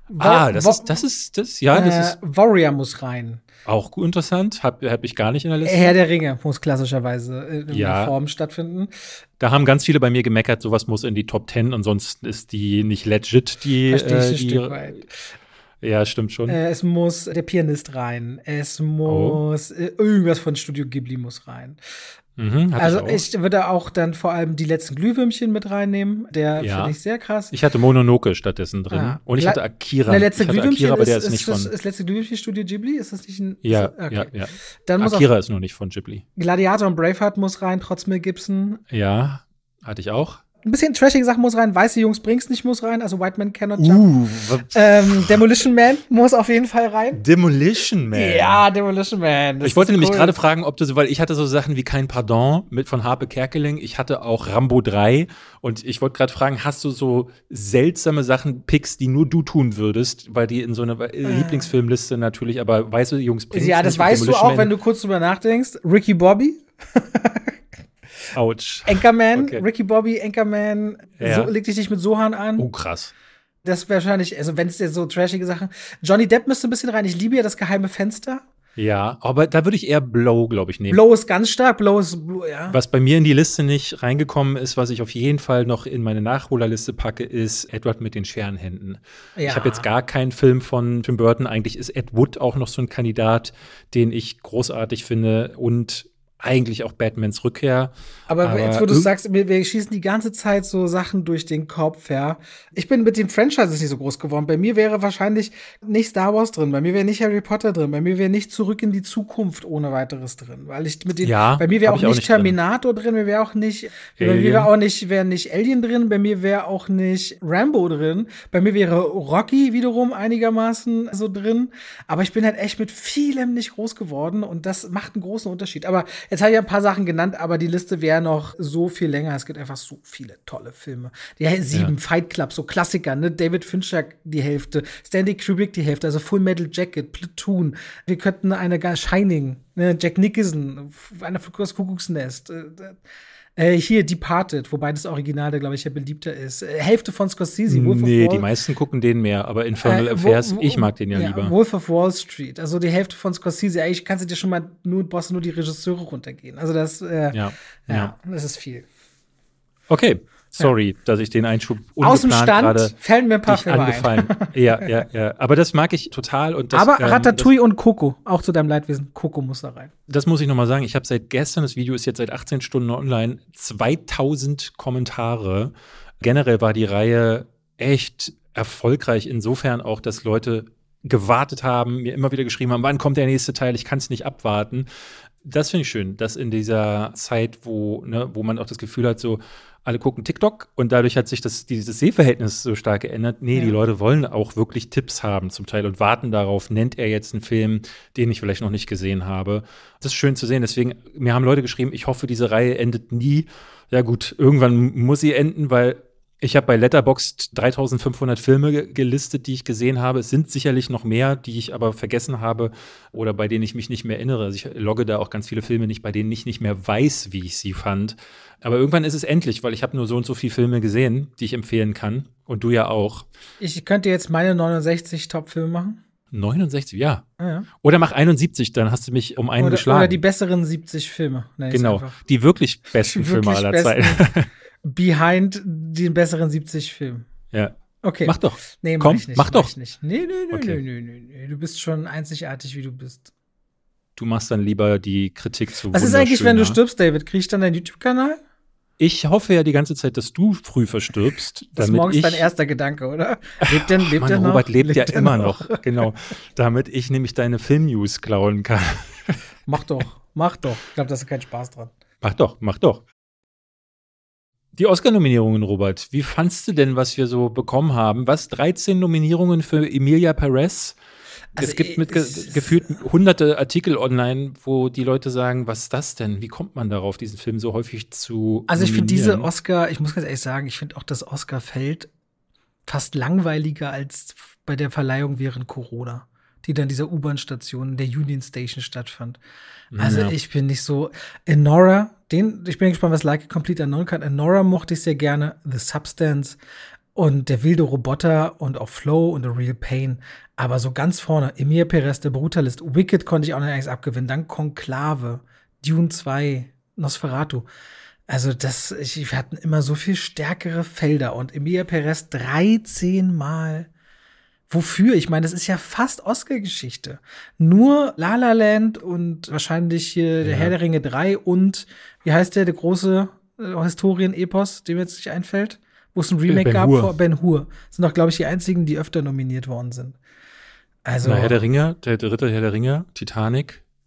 Speaker 2: Das ist.
Speaker 1: Warrior muss rein.
Speaker 2: Auch gut interessant, hab ich gar nicht in der Liste.
Speaker 1: Herr der Ringe muss klassischerweise in der Form stattfinden.
Speaker 2: Da haben ganz viele bei mir gemeckert, sowas muss in die Top 10, ansonsten ist die nicht legit, die.
Speaker 1: Verstehe ich ein Stück weit.
Speaker 2: Ja, stimmt schon.
Speaker 1: Es muss der Pianist rein. Es muss irgendwas von Studio Ghibli muss rein. Also ich würde auch dann vor allem die letzten Glühwürmchen mit reinnehmen. Der finde ich sehr krass.
Speaker 2: Ich hatte Mononoke stattdessen drin. Ja. Und ich hatte Akira.
Speaker 1: Der letzte Glühwürmchen
Speaker 2: aber der ist nicht von.
Speaker 1: Ist letzte Glühwürmchen Studio Ghibli? Ist das nicht ein.
Speaker 2: Ja.
Speaker 1: Dann
Speaker 2: Akira ist nur nicht von Ghibli.
Speaker 1: Gladiator und Braveheart muss rein, trotz Mel Gibson.
Speaker 2: Ja, hatte ich auch.
Speaker 1: ein bisschen trashige Sachen muss rein. Weiße Jungs bring's nicht muss rein. Also White Man Cannot Jump. Demolition Man muss auf jeden Fall rein.
Speaker 2: Demolition Man?
Speaker 1: Ja, Demolition Man.
Speaker 2: Ich wollte nämlich gerade fragen, ob du so, weil ich hatte so Sachen wie Kein Pardon von Harpe Kerkeling. Ich hatte auch Rambo 3. Und ich wollte gerade fragen, hast du so seltsame Sachen, Picks, die nur du tun würdest? Weil die in so einer Lieblingsfilmliste natürlich, aber weiße Jungs bring's
Speaker 1: ja, das weißt du auch, wenn du kurz drüber nachdenkst. Ricky Bobby.
Speaker 2: Autsch.
Speaker 1: Anchorman, okay. Ricky Bobby, Anchorman,
Speaker 2: ja.
Speaker 1: Leg dich nicht mit Sohan an.
Speaker 2: Oh, krass.
Speaker 1: Das wäre wahrscheinlich, also wenn es jetzt so trashige Sachen. Johnny Depp müsste ein bisschen rein. Ich liebe ja Das geheime Fenster.
Speaker 2: Ja, aber da würde ich eher Blow, glaube ich, nehmen.
Speaker 1: Blow ist ganz stark, ja.
Speaker 2: Was bei mir in die Liste nicht reingekommen ist, was ich auf jeden Fall noch in meine Nachholerliste packe, ist Edward mit den Scherenhänden. Ja. Ich habe jetzt gar keinen Film von Tim Burton. Eigentlich ist Ed Wood auch noch so ein Kandidat, den ich großartig finde und eigentlich auch Batmans Rückkehr.
Speaker 1: Aber jetzt, wo du sagst, wir schießen die ganze Zeit so Sachen durch den Kopf, ja. Ich bin mit den Franchises nicht so groß geworden. Bei mir wäre wahrscheinlich nicht Star Wars drin, bei mir wäre nicht Harry Potter drin, bei mir wäre nicht Zurück in die Zukunft ohne weiteres drin. Weil ich mit den, bei mir wäre auch nicht Terminator drin, mir wäre auch nicht, wäre nicht Alien drin, bei mir wäre auch nicht Rambo drin, bei mir wäre Rocky wiederum einigermaßen so drin. Aber ich bin halt echt mit vielem nicht groß geworden und das macht einen großen Unterschied. Aber jetzt habe ich ein paar Sachen genannt, aber die Liste wäre noch so viel länger. Es gibt einfach so viele tolle Filme. Die 7, Fight Club, so Klassiker, ne? David Fincher die Hälfte, Stanley Kubrick die Hälfte, also Full Metal Jacket, Platoon. Wir könnten Shining, ne? Jack Nicholson, einer für das Kuckucksnest. Hier Departed, wobei das Original, der glaube ich ja beliebter ist. Hälfte von Scorsese.
Speaker 2: Die meisten gucken den mehr, aber Infernal Affairs, ich mag den ja lieber.
Speaker 1: Wolf of Wall Street, also die Hälfte von Scorsese. Eigentlich kannst du dir schon mal brauchst du nur die Regisseure runtergehen. Also das, das ist viel.
Speaker 2: Okay. Sorry, dass ich den Einschub
Speaker 1: aus dem Stand fällen mir ein paar Filme
Speaker 2: angefallen. Ja. Aber das mag ich total. Und das,
Speaker 1: aber Ratatouille und Coco, auch zu deinem Leidwesen, Coco muss da rein.
Speaker 2: Das muss ich noch mal sagen. Ich habe seit gestern, das Video ist jetzt seit 18 Stunden online, 2000 Kommentare. Generell war die Reihe echt erfolgreich insofern auch, dass Leute gewartet haben, mir immer wieder geschrieben haben, wann kommt der nächste Teil, ich kann es nicht abwarten. Das finde ich schön, dass in dieser Zeit, wo man auch das Gefühl hat, so alle gucken TikTok und dadurch hat sich dieses Sehverhältnis so stark geändert. Nee, die Leute wollen auch wirklich Tipps haben zum Teil und warten darauf, nennt er jetzt einen Film, den ich vielleicht noch nicht gesehen habe. Das ist schön zu sehen. Deswegen, mir haben Leute geschrieben, ich hoffe, diese Reihe endet nie. Ja gut, irgendwann muss sie enden, weil ich habe bei Letterboxd 3500 Filme gelistet, die ich gesehen habe. Es sind sicherlich noch mehr, die ich aber vergessen habe oder bei denen ich mich nicht mehr erinnere. Also ich logge da auch ganz viele Filme nicht, bei denen ich nicht mehr weiß, wie ich sie fand. Aber irgendwann ist es endlich, weil ich habe nur so und so viele Filme gesehen, die ich empfehlen kann. Und du ja auch. Ich
Speaker 1: könnte jetzt meine 69 Top-Filme machen.
Speaker 2: 69, ja. Oder mach 71, dann hast du mich um einen geschlagen.
Speaker 1: Oder die besseren 70 Filme.
Speaker 2: Genau, die wirklich besten Filme aller Zeiten.
Speaker 1: Behind den besseren 70 Filmen.
Speaker 2: Ja.
Speaker 1: Okay.
Speaker 2: Mach doch.
Speaker 1: Nee,
Speaker 2: komm, mach doch.
Speaker 1: Nee. Du bist schon einzigartig, wie du bist.
Speaker 2: Du machst dann lieber die Kritik zu.
Speaker 1: Was ist eigentlich, wenn du stirbst, David? Krieg ich dann deinen YouTube-Kanal?
Speaker 2: Ich hoffe ja die ganze Zeit, dass du früh verstirbst.
Speaker 1: Das ist morgens dein erster Gedanke, oder? Lebt der noch?
Speaker 2: Robert lebt ja immer noch. Genau. Damit ich nämlich deine Film-News klauen kann.
Speaker 1: Mach doch. Ich glaube, da ist kein Spaß dran.
Speaker 2: Mach doch. Die Oscar-Nominierungen, Robert. Wie fandst du denn, was wir so bekommen haben? 13 Nominierungen für Emilia Perez? Also es gibt gefühlt hunderte Artikel online, wo die Leute sagen, was ist das denn? Wie kommt man darauf, diesen Film so häufig zu
Speaker 1: Also ich finde diese Oscar, ich muss ganz ehrlich sagen, ich finde auch das Oscar-Feld fast langweiliger als bei der Verleihung während Corona, die dann dieser U-Bahn-Station in der Union Station stattfand. Also ich bin nicht so Anora, ich bin gespannt, was Like a Complete Unknown kann. Anora mochte ich sehr gerne, The Substance und Der wilde Roboter und auch Flow und The Real Pain. Aber so ganz vorne, Emilia Perez, Der Brutalist, Wicked konnte ich auch noch nichts abgewinnen. Dann Conclave, Dune 2, Nosferatu. Also wir hatten immer so viel stärkere Felder. Und Emilia Perez 13 Mal. Wofür? Ich meine, das ist ja fast Oscar-Geschichte. Nur La La Land und wahrscheinlich hier der Herr der Ringe 3 und, wie heißt der große Historien-Epos, dem jetzt nicht einfällt? Wo es ein Remake gab vor Ben-Hur. Sind doch, glaube ich, die einzigen, die öfter nominiert worden sind. Also
Speaker 2: Herr der Ringe, der dritte Herr der Ringe, Titanic,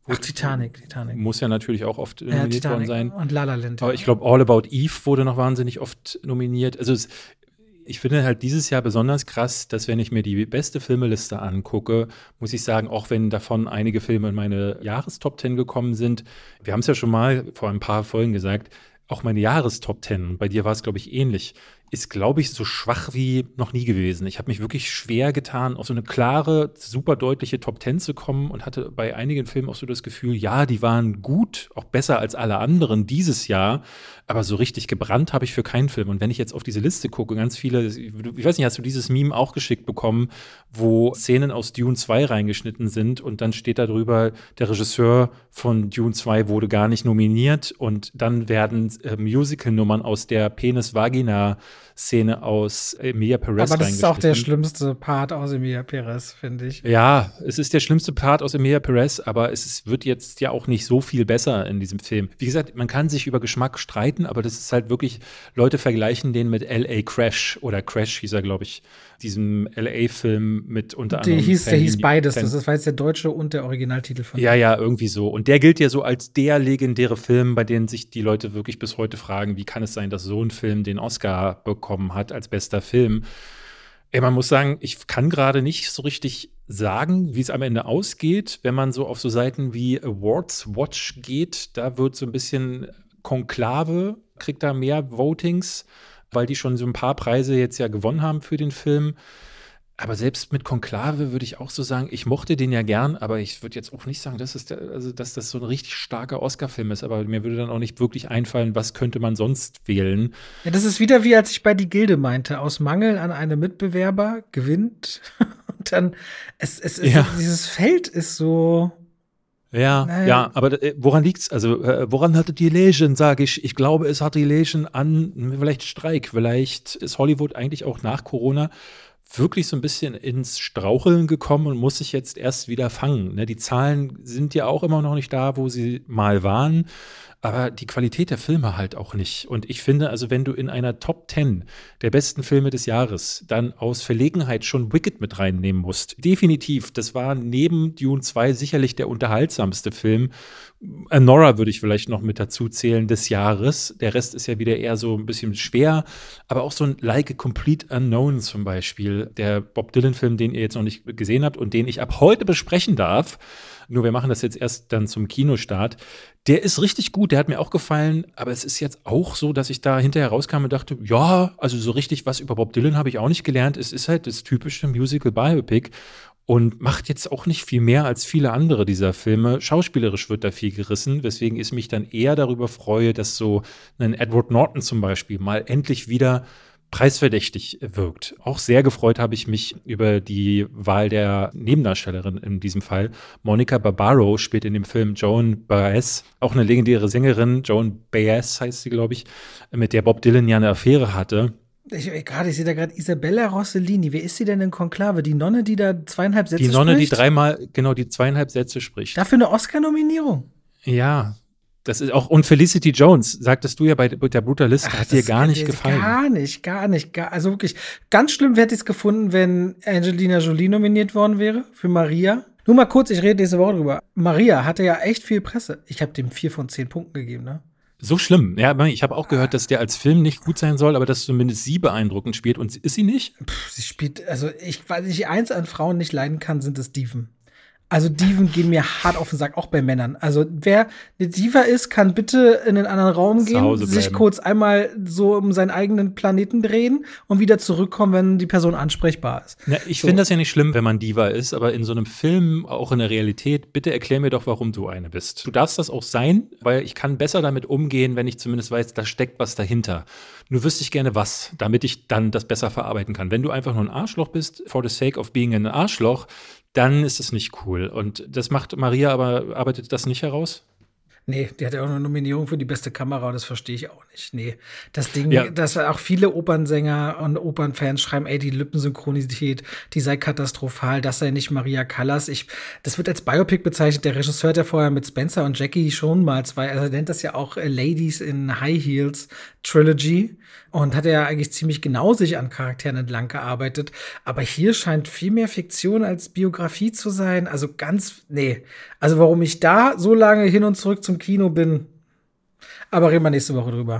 Speaker 1: Ach, Titanic.
Speaker 2: Muss ja natürlich auch oft nominiert worden sein.
Speaker 1: Und La La Land.
Speaker 2: Aber ich glaube, All About Eve wurde noch wahnsinnig oft nominiert. Also ich finde halt dieses Jahr besonders krass, dass wenn ich mir die beste Filmeliste angucke, muss ich sagen, auch wenn davon einige Filme in meine Jahrestop 10 gekommen sind, wir haben es ja schon mal vor ein paar Folgen gesagt, auch meine Jahrestop 10, bei dir war es, glaube ich, ähnlich, ist, glaube ich, so schwach wie noch nie gewesen. Ich habe mich wirklich schwer getan, auf so eine klare, super deutliche Top 10 zu kommen und hatte bei einigen Filmen auch so das Gefühl, ja, die waren gut, auch besser als alle anderen dieses Jahr, aber so richtig gebrannt habe ich für keinen Film. Und wenn ich jetzt auf diese Liste gucke, ganz viele, ich weiß nicht, hast du dieses Meme auch geschickt bekommen, wo Szenen aus Dune 2 reingeschnitten sind und dann steht da drüber, der Regisseur von Dune 2 wurde gar nicht nominiert und dann werden Musical-Nummern aus der Penis-Vagina-Szene aus Emilia Perez
Speaker 1: aber das ist auch der schlimmste Part aus Emilia Perez, finde ich.
Speaker 2: Ja, es ist der schlimmste Part aus Emilia Perez, aber wird jetzt ja auch nicht so viel besser in diesem Film. Wie gesagt, man kann sich über Geschmack streiten, aber das ist halt wirklich, Leute vergleichen den mit L.A. Crash oder Crash hieß er, glaube ich, diesem L.A.-Film mit unter anderem.
Speaker 1: Der hieß beides, das war jetzt der deutsche und der Originaltitel von.
Speaker 2: Ja, irgendwie so. Und der gilt ja so als der legendäre Film, bei dem sich die Leute wirklich bis heute fragen, wie kann es sein, dass so ein Film den Oscar bekommen hat als bester Film. Man muss sagen, ich kann gerade nicht so richtig sagen, wie es am Ende ausgeht. Wenn man so auf so Seiten wie Awards Watch geht, da wird so ein bisschen Konklave, kriegt da mehr Votings, weil die schon so ein paar Preise jetzt ja gewonnen haben für den Film. Aber selbst mit Konklave würde ich auch so sagen, ich mochte den ja gern, aber ich würde jetzt auch nicht sagen, dass das so ein richtig starker Oscar-Film ist. Aber mir würde dann auch nicht wirklich einfallen, was könnte man sonst wählen.
Speaker 1: Ja, das ist wieder wie als ich bei Die Gilde meinte, aus Mangel an einem Mitbewerber gewinnt. Und dann, dieses Feld ist so.
Speaker 2: Ja, aber woran liegt's? Also, woran hatte die Legend, sage ich? Ich glaube, es hat die Legend an vielleicht Streik. Vielleicht ist Hollywood eigentlich auch nach Corona wirklich so ein bisschen ins Straucheln gekommen und muss sich jetzt erst wieder fangen. Ne? Die Zahlen sind ja auch immer noch nicht da, wo sie mal waren, aber die Qualität der Filme halt auch nicht. Und ich finde, also wenn du in einer Top 10 der besten Filme des Jahres dann aus Verlegenheit schon Wicked mit reinnehmen musst, definitiv, das war neben Dune 2 sicherlich der unterhaltsamste Film. Nora würde ich vielleicht noch mit dazu zählen des Jahres. Der Rest ist ja wieder eher so ein bisschen schwer, aber auch so ein Like a Complete Unknown zum Beispiel, der Bob Dylan-Film, den ihr jetzt noch nicht gesehen habt und den ich ab heute besprechen darf. Nur wir machen das jetzt erst dann zum Kinostart. Der ist richtig gut, der hat mir auch gefallen, aber es ist jetzt auch so, dass ich da hinterher rauskam und dachte, ja, also so richtig was über Bob Dylan habe ich auch nicht gelernt. Es ist halt das typische Musical-Biopic und macht jetzt auch nicht viel mehr als viele andere dieser Filme. Schauspielerisch wird da viel gerissen, weswegen ich mich dann eher darüber freue, dass so ein Edward Norton zum Beispiel mal endlich wieder preisverdächtig wirkt. Auch sehr gefreut habe ich mich über die Wahl der Nebendarstellerin in diesem Fall. Monica Barbaro spielt in dem Film Joan Baez, auch eine legendäre Sängerin. Joan Baez heißt sie, glaube ich, mit der Bob Dylan ja eine Affäre hatte.
Speaker 1: Ich sehe da gerade Isabella Rossellini. Wer ist sie denn in Konklave? Die Nonne, die da 2,5 Sätze spricht?
Speaker 2: Die Nonne, die dreimal, genau, die 2,5 Sätze spricht.
Speaker 1: Dafür eine Oscar-Nominierung?
Speaker 2: Ja. Das ist auch, und Felicity Jones, sagtest du ja bei der Brutalist, hat dir gar nicht gefallen.
Speaker 1: Gar nicht. Also wirklich, ganz schlimm hätte ich es gefunden, wenn Angelina Jolie nominiert worden wäre für Maria. Nur mal kurz, ich rede nächste Woche drüber. Maria hatte ja echt viel Presse. Ich habe dem 4 von 10 Punkten gegeben, ne?
Speaker 2: So schlimm. Ja, ich habe auch gehört, dass der als Film nicht gut sein soll, aber dass zumindest sie beeindruckend spielt. Und ist sie nicht?
Speaker 1: Sie spielt, also weil ich eins an Frauen nicht leiden kann, sind es Diven. Also Diven gehen mir hart auf den Sack, auch bei Männern. Also wer eine Diva ist, kann bitte in einen anderen Raum gehen, sich kurz einmal so um seinen eigenen Planeten drehen und wieder zurückkommen, wenn die Person ansprechbar ist.
Speaker 2: Ja, ich finde das ja nicht schlimm, wenn man Diva ist, aber in so einem Film, auch in der Realität, bitte erklär mir doch, warum du eine bist. Du darfst das auch sein, weil ich kann besser damit umgehen, wenn ich zumindest weiß, da steckt was dahinter. Nur wüsste ich gerne was, damit ich dann das besser verarbeiten kann. Wenn du einfach nur ein Arschloch bist, for the sake of being ein Arschloch, dann ist es nicht cool. Und das macht Maria, aber arbeitet das nicht heraus?
Speaker 1: Nee, die hat ja auch eine Nominierung für die beste Kamera und das verstehe ich auch nicht. Nee, das Ding, dass auch viele Opernsänger und Opernfans schreiben, ey, die Lippensynchronität, die sei katastrophal, das sei nicht Maria Callas. Das wird als Biopic bezeichnet. Der Regisseur hat ja vorher mit Spencer und Jackie schon mal also er nennt das ja auch Ladies in High Heels Trilogy und hat ja eigentlich ziemlich genau sich an Charakteren entlang gearbeitet. Aber hier scheint viel mehr Fiktion als Biografie zu sein. Also Also warum ich da so lange hin und zurück zum Kino bin, aber reden wir nächste Woche drüber.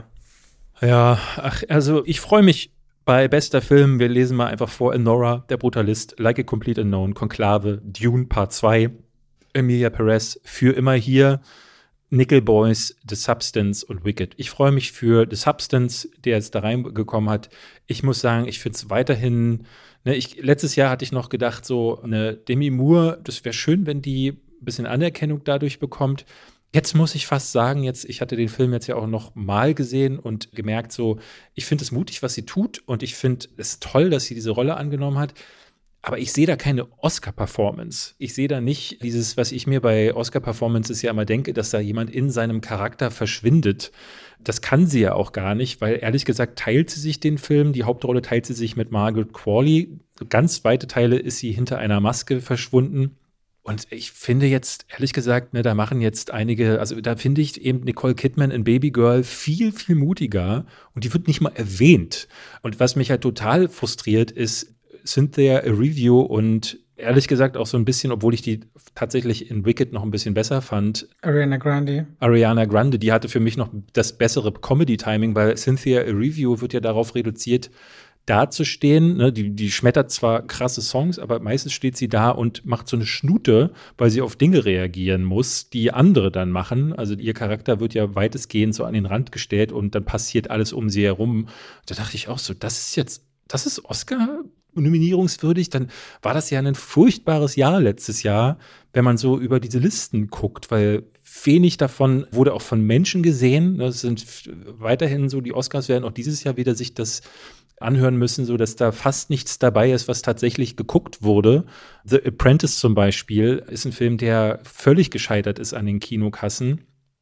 Speaker 2: Ja, also ich freue mich bei bester Film. Wir lesen mal einfach vor: Nora, Der Brutalist, Like a Complete Unknown, Konklave, Dune Part 2, Emilia Perez, Für immer hier, Nickel Boys, The Substance und Wicked. Ich freue mich für The Substance, der jetzt da reingekommen hat. Ich muss sagen, ich finde es weiterhin, letztes Jahr hatte ich noch gedacht, so eine Demi Moore, das wäre schön, wenn die ein bisschen Anerkennung dadurch bekommt. Jetzt muss ich fast sagen, ich hatte den Film jetzt ja auch noch mal gesehen und gemerkt, so, ich finde es mutig, was sie tut, und ich finde es toll, dass sie diese Rolle angenommen hat. Aber ich sehe da keine Oscar-Performance. Ich sehe da nicht dieses, was ich mir bei Oscar-Performances ja immer denke, dass da jemand in seinem Charakter verschwindet. Das kann sie ja auch gar nicht, weil ehrlich gesagt teilt sie sich den Film. Die Hauptrolle teilt sie sich mit Margaret Qualley. Ganz weite Teile ist sie hinter einer Maske verschwunden. Und ich finde jetzt, ehrlich gesagt, da machen jetzt einige, also da finde ich eben Nicole Kidman in Baby Girl viel, viel mutiger, und die wird nicht mal erwähnt. Und was mich halt total frustriert, ist Cynthia Erivo und ehrlich gesagt auch so ein bisschen, obwohl ich die tatsächlich in Wicked noch ein bisschen besser fand,
Speaker 1: Ariana Grande,
Speaker 2: die hatte für mich noch das bessere Comedy-Timing, weil Cynthia Erivo wird ja darauf reduziert, dazustehen. Die schmettert zwar krasse Songs, aber meistens steht sie da und macht so eine Schnute, weil sie auf Dinge reagieren muss, die andere dann machen. Also ihr Charakter wird ja weitestgehend so an den Rand gestellt und dann passiert alles um sie herum. Da dachte ich auch so, das ist Oscar-nominierungswürdig. Dann war das ja ein furchtbares Jahr letztes Jahr, wenn man so über diese Listen guckt, weil wenig davon wurde auch von Menschen gesehen. Das sind weiterhin so, die Oscars werden auch dieses Jahr wieder sich das anhören müssen, so dass da fast nichts dabei ist, was tatsächlich geguckt wurde. The Apprentice zum Beispiel ist ein Film, der völlig gescheitert ist an den Kinokassen.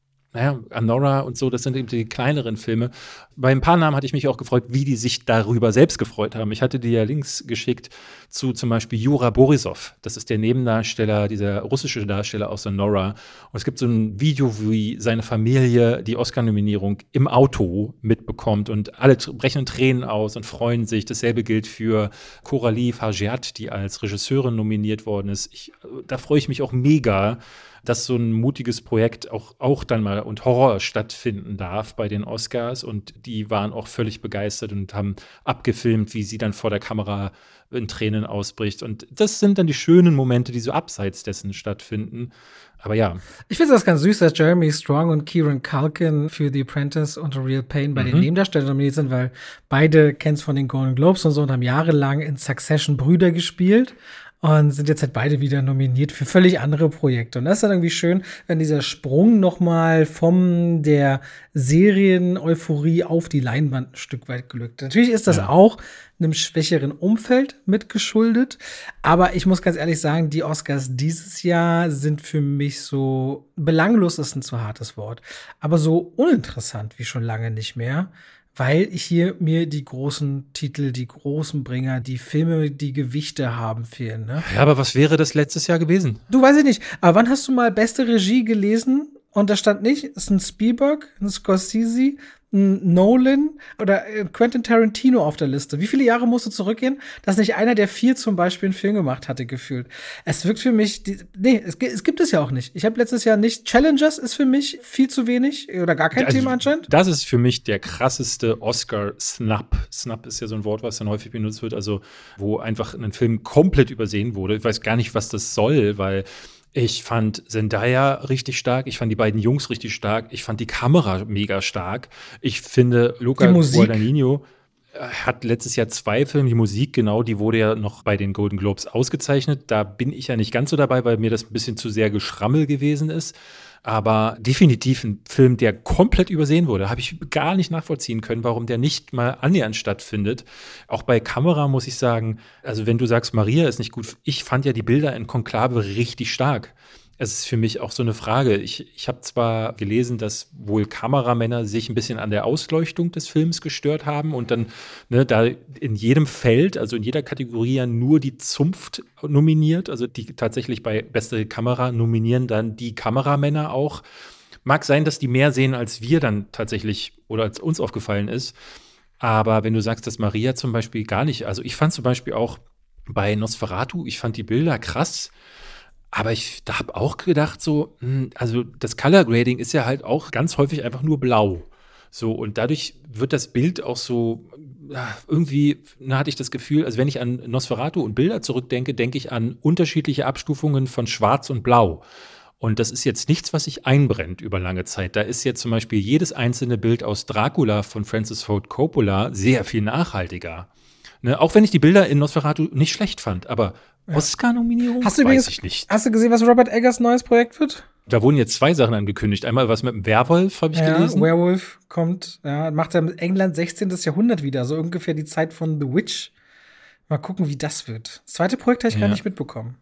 Speaker 2: Anora und so, das sind eben die kleineren Filme. Bei ein paar Namen hatte ich mich auch gefreut, wie die sich darüber selbst gefreut haben. Ich hatte dir ja Links geschickt zu zum Beispiel Jura Borisov. Das ist der Nebendarsteller, dieser russische Darsteller aus Anora. Und es gibt so ein Video, wie seine Familie die Oscar-Nominierung im Auto mitbekommt und alle brechen Tränen aus und freuen sich. Dasselbe gilt für Coralie Fargeat, die als Regisseurin nominiert worden ist. Da freue ich mich auch mega, dass so ein mutiges Projekt auch dann mal und Horror stattfinden darf bei den Oscars. Und die waren auch völlig begeistert und haben abgefilmt, wie sie dann vor der Kamera in Tränen ausbricht. Und das sind dann die schönen Momente, die so abseits dessen stattfinden. Aber ja.
Speaker 1: Ich finde das ganz süß, dass Jeremy Strong und Kieran Culkin für The Apprentice und A Real Pain bei den Nebendarstellern nominiert sind, weil beide kennst von den Golden Globes und so und haben jahrelang in Succession Brüder gespielt. Und sind jetzt halt beide wieder nominiert für völlig andere Projekte. Und das ist dann irgendwie schön, wenn dieser Sprung nochmal von der Serien-Euphorie auf die Leinwand ein Stück weit glückt. Natürlich ist das auch einem schwächeren Umfeld mitgeschuldet. Aber ich muss ganz ehrlich sagen, die Oscars dieses Jahr sind für mich so, belanglos ist ein zu hartes Wort, aber so uninteressant wie schon lange nicht mehr. Weil ich hier mir die großen Titel, die großen Bringer, die Filme, die Gewichte haben, fehlen. Ne?
Speaker 2: Ja, aber was wäre das letztes Jahr gewesen?
Speaker 1: Du, weiß ich nicht. Aber wann hast du mal beste Regie gelesen? Und da stand nicht, es ist ein Spielberg, ein Scorsese, ein Nolan oder Quentin Tarantino auf der Liste. Wie viele Jahre musst du zurückgehen, dass nicht einer der 4 zum Beispiel einen Film gemacht hatte, gefühlt? Es wirkt für mich, es gibt es ja auch nicht. Ich habe letztes Jahr nicht, Challengers ist für mich viel zu wenig oder gar kein Thema anscheinend.
Speaker 2: Das ist für mich der krasseste Oscar-Snub. Snub ist ja so ein Wort, was dann häufig benutzt wird, also wo einfach ein Film komplett übersehen wurde. Ich weiß gar nicht, was das soll, weil ich fand Zendaya richtig stark, ich fand die beiden Jungs richtig stark, ich fand die Kamera mega stark. Ich finde, Luca Guadagnino hat letztes Jahr 2 Filme, die Musik, genau, die wurde ja noch bei den Golden Globes ausgezeichnet. Da bin ich ja nicht ganz so dabei, weil mir das ein bisschen zu sehr Geschrammel gewesen ist. Aber definitiv ein Film, der komplett übersehen wurde. Habe ich gar nicht nachvollziehen können, warum der nicht mal annähernd stattfindet. Auch bei Kamera muss ich sagen, also wenn du sagst, Maria ist nicht gut, ich fand ja die Bilder in Konklave richtig stark. es ist für mich auch so eine Frage. Ich habe zwar gelesen, dass wohl Kameramänner sich ein bisschen an der Ausleuchtung des Films gestört haben und dann da in jedem Feld, also in jeder Kategorie ja nur die Zunft nominiert, also die tatsächlich bei beste Kamera nominieren dann die Kameramänner auch. Mag sein, dass die mehr sehen als wir dann tatsächlich oder als uns aufgefallen ist. Aber wenn du sagst, dass Maria zum Beispiel gar nicht, also ich fand zum Beispiel auch bei Nosferatu, ich fand die Bilder krass. Aber ich habe auch gedacht, so, also das Color Grading ist ja halt auch ganz häufig einfach nur blau. So, und dadurch wird das Bild auch so, irgendwie hatte ich das Gefühl, also wenn ich an Nosferatu und Bilder zurückdenke, denke ich an unterschiedliche Abstufungen von Schwarz und Blau. Und das ist jetzt nichts, was sich einbrennt über lange Zeit. Da ist jetzt zum Beispiel jedes einzelne Bild aus Dracula von Francis Ford Coppola sehr viel nachhaltiger. Ne, auch wenn ich die Bilder in Nosferatu nicht schlecht fand, aber Oscar-Nominierung weiß ich nicht.
Speaker 1: Hast du gesehen, was Robert Eggers neues Projekt wird?
Speaker 2: Da wurden jetzt 2 Sachen angekündigt. Einmal was mit dem Werwolf, habe ich gelesen.
Speaker 1: Werewolf kommt, macht er mit England 16. Jahrhundert wieder, so ungefähr die Zeit von The Witch. Mal gucken, wie das wird. Das zweite Projekt habe ich gar nicht mitbekommen.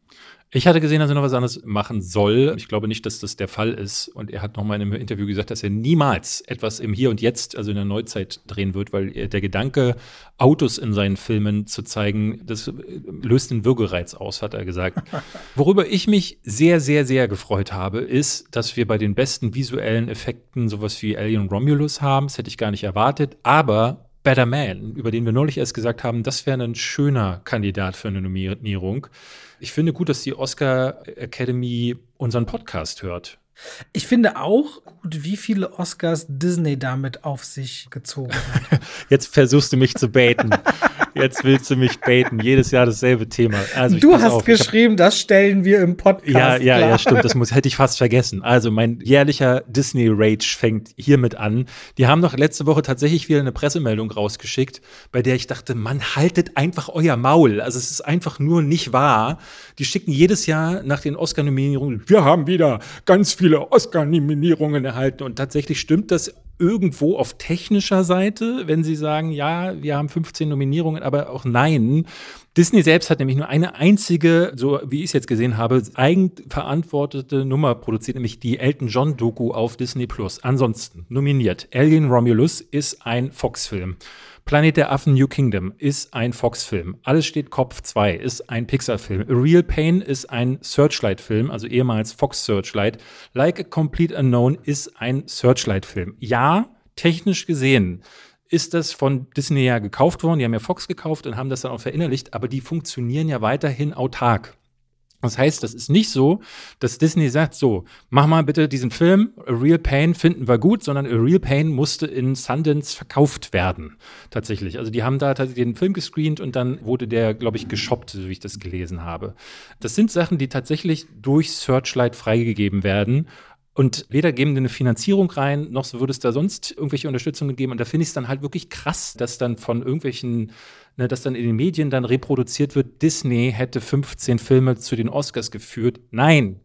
Speaker 2: Ich hatte gesehen, dass er noch was anderes machen soll. Ich glaube nicht, dass das der Fall ist. Und er hat noch mal in einem Interview gesagt, dass er niemals etwas im Hier und Jetzt, also in der Neuzeit, drehen wird, weil der Gedanke, Autos in seinen Filmen zu zeigen, das löst den Würgereiz aus, hat er gesagt. Worüber ich mich sehr, sehr, sehr gefreut habe, ist, dass wir bei den besten visuellen Effekten sowas wie Alien Romulus haben. Das hätte ich gar nicht erwartet. Aber Better Man, über den wir neulich erst gesagt haben, das wäre ein schöner Kandidat für eine Nominierung. Ich finde gut, dass die Oscar Academy unseren Podcast hört.
Speaker 1: Ich finde auch gut, wie viele Oscars Disney damit auf sich gezogen hat.
Speaker 2: Jetzt versuchst du mich zu baiten. Jetzt willst du mich baiten. Jedes Jahr dasselbe Thema. Also
Speaker 1: du hast geschrieben, das stellen wir im Podcast.
Speaker 2: Ja, stimmt. Das hätte ich fast vergessen. Also mein jährlicher Disney-Rage fängt hiermit an. Die haben doch letzte Woche tatsächlich wieder eine Pressemeldung rausgeschickt, bei der ich dachte, Mann, haltet einfach euer Maul. Also es ist einfach nur nicht wahr. Die schicken jedes Jahr nach den Oscar-Nominierungen, wir haben wieder ganz viele Oscar-Nominierungen erhalten. Und tatsächlich stimmt das irgendwo auf technischer Seite, wenn sie sagen, ja, wir haben 15 Nominierungen, aber auch nein. Disney selbst hat nämlich nur eine einzige, so wie ich es jetzt gesehen habe, eigenverantwortete Nummer produziert, nämlich die Elton John Doku auf Disney+. Ansonsten nominiert Alien Romulus ist ein Fox-Film. Planet der Affen New Kingdom ist ein Fox-Film. Alles steht Kopf 2 ist ein Pixar-Film. A Real Pain ist ein Searchlight-Film, also ehemals Fox Searchlight. Like a Complete Unknown ist ein Searchlight-Film. Ja, technisch gesehen ist das von Disney ja gekauft worden. Die haben ja Fox gekauft und haben das dann auch verinnerlicht, aber die funktionieren ja weiterhin autark. Das heißt, das ist nicht so, dass Disney sagt, so, mach mal bitte diesen Film, A Real Pain finden wir gut, sondern A Real Pain musste in Sundance verkauft werden, tatsächlich. Also die haben da den Film gescreent und dann wurde der, glaube ich, geshoppt, so wie ich das gelesen habe. Das sind Sachen, die tatsächlich durch Searchlight freigegeben werden. Und weder geben die eine Finanzierung rein, noch würde es da sonst irgendwelche Unterstützungen geben. Und da finde ich es dann halt wirklich krass, dass dann von irgendwelchen, dass dann in den Medien dann reproduziert wird, Disney hätte 15 Filme zu den Oscars geführt. Nein.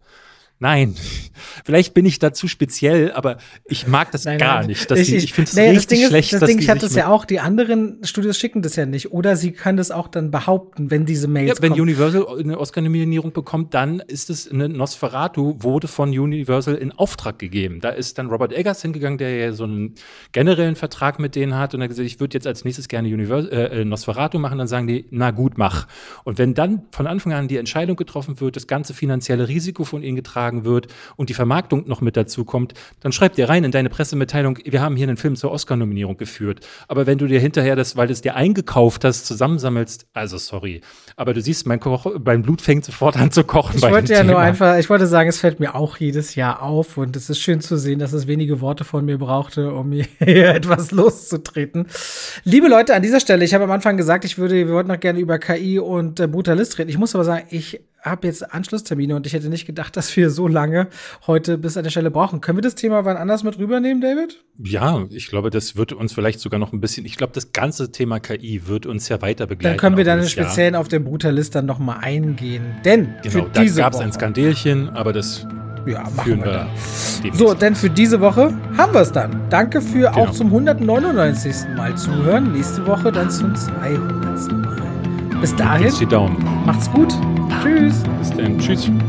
Speaker 2: Vielleicht bin ich da zu speziell, aber ich mag das gar nicht. Ich finde es richtig schlecht.
Speaker 1: Das Ding hat es ja auch, die anderen Studios schicken das ja nicht. Oder sie können das auch dann behaupten, wenn diese Mails kommen.
Speaker 2: Wenn Universal eine Oscar-Nominierung bekommt, dann ist es eine Nosferatu, wurde von Universal in Auftrag gegeben. Da ist dann Robert Eggers hingegangen, der ja so einen generellen Vertrag mit denen hat und hat gesagt, ich würde jetzt als nächstes gerne Nosferatu machen. Dann sagen die, na gut, mach. Und wenn dann von Anfang an die Entscheidung getroffen wird, das ganze finanzielle Risiko von ihnen getragen wird und die Vermarktung noch mit dazu kommt, dann schreibt dir rein in deine Pressemitteilung, wir haben hier einen Film zur Oscar-Nominierung geführt. Aber wenn du dir hinterher weil du es dir eingekauft hast, zusammensammelst, also sorry, aber du siehst, mein Blut fängt sofort an zu kochen.
Speaker 1: Ich wollte sagen, es fällt mir auch jedes Jahr auf und es ist schön zu sehen, dass es wenige Worte von mir brauchte, um hier etwas loszutreten. Liebe Leute, an dieser Stelle, ich habe am Anfang gesagt, wir wollten noch gerne über KI und Brutalist reden. Ich muss aber sagen, ich habe jetzt Anschlusstermine und ich hätte nicht gedacht, dass wir so lange heute bis an der Stelle brauchen. Können wir das Thema wann anders mit rübernehmen, David?
Speaker 2: Ja, ich glaube, das wird uns vielleicht sogar noch ein bisschen, ich glaube, das ganze Thema KI wird uns ja weiter begleiten.
Speaker 1: Dann können wir dann speziell auf den Brutalist dann noch mal eingehen. Denn
Speaker 2: genau,
Speaker 1: für diese
Speaker 2: da gab es
Speaker 1: Woche
Speaker 2: ein Skandelchen, aber das führen wir dann.
Speaker 1: So, denn für diese Woche haben wir es dann. Danke für auch zum 199. Mal zuhören. Nächste Woche dann zum 200. Mal. Bis dahin.
Speaker 2: Die Daumen.
Speaker 1: Macht's gut. Tschüss.
Speaker 2: Bis dann. Tschüss.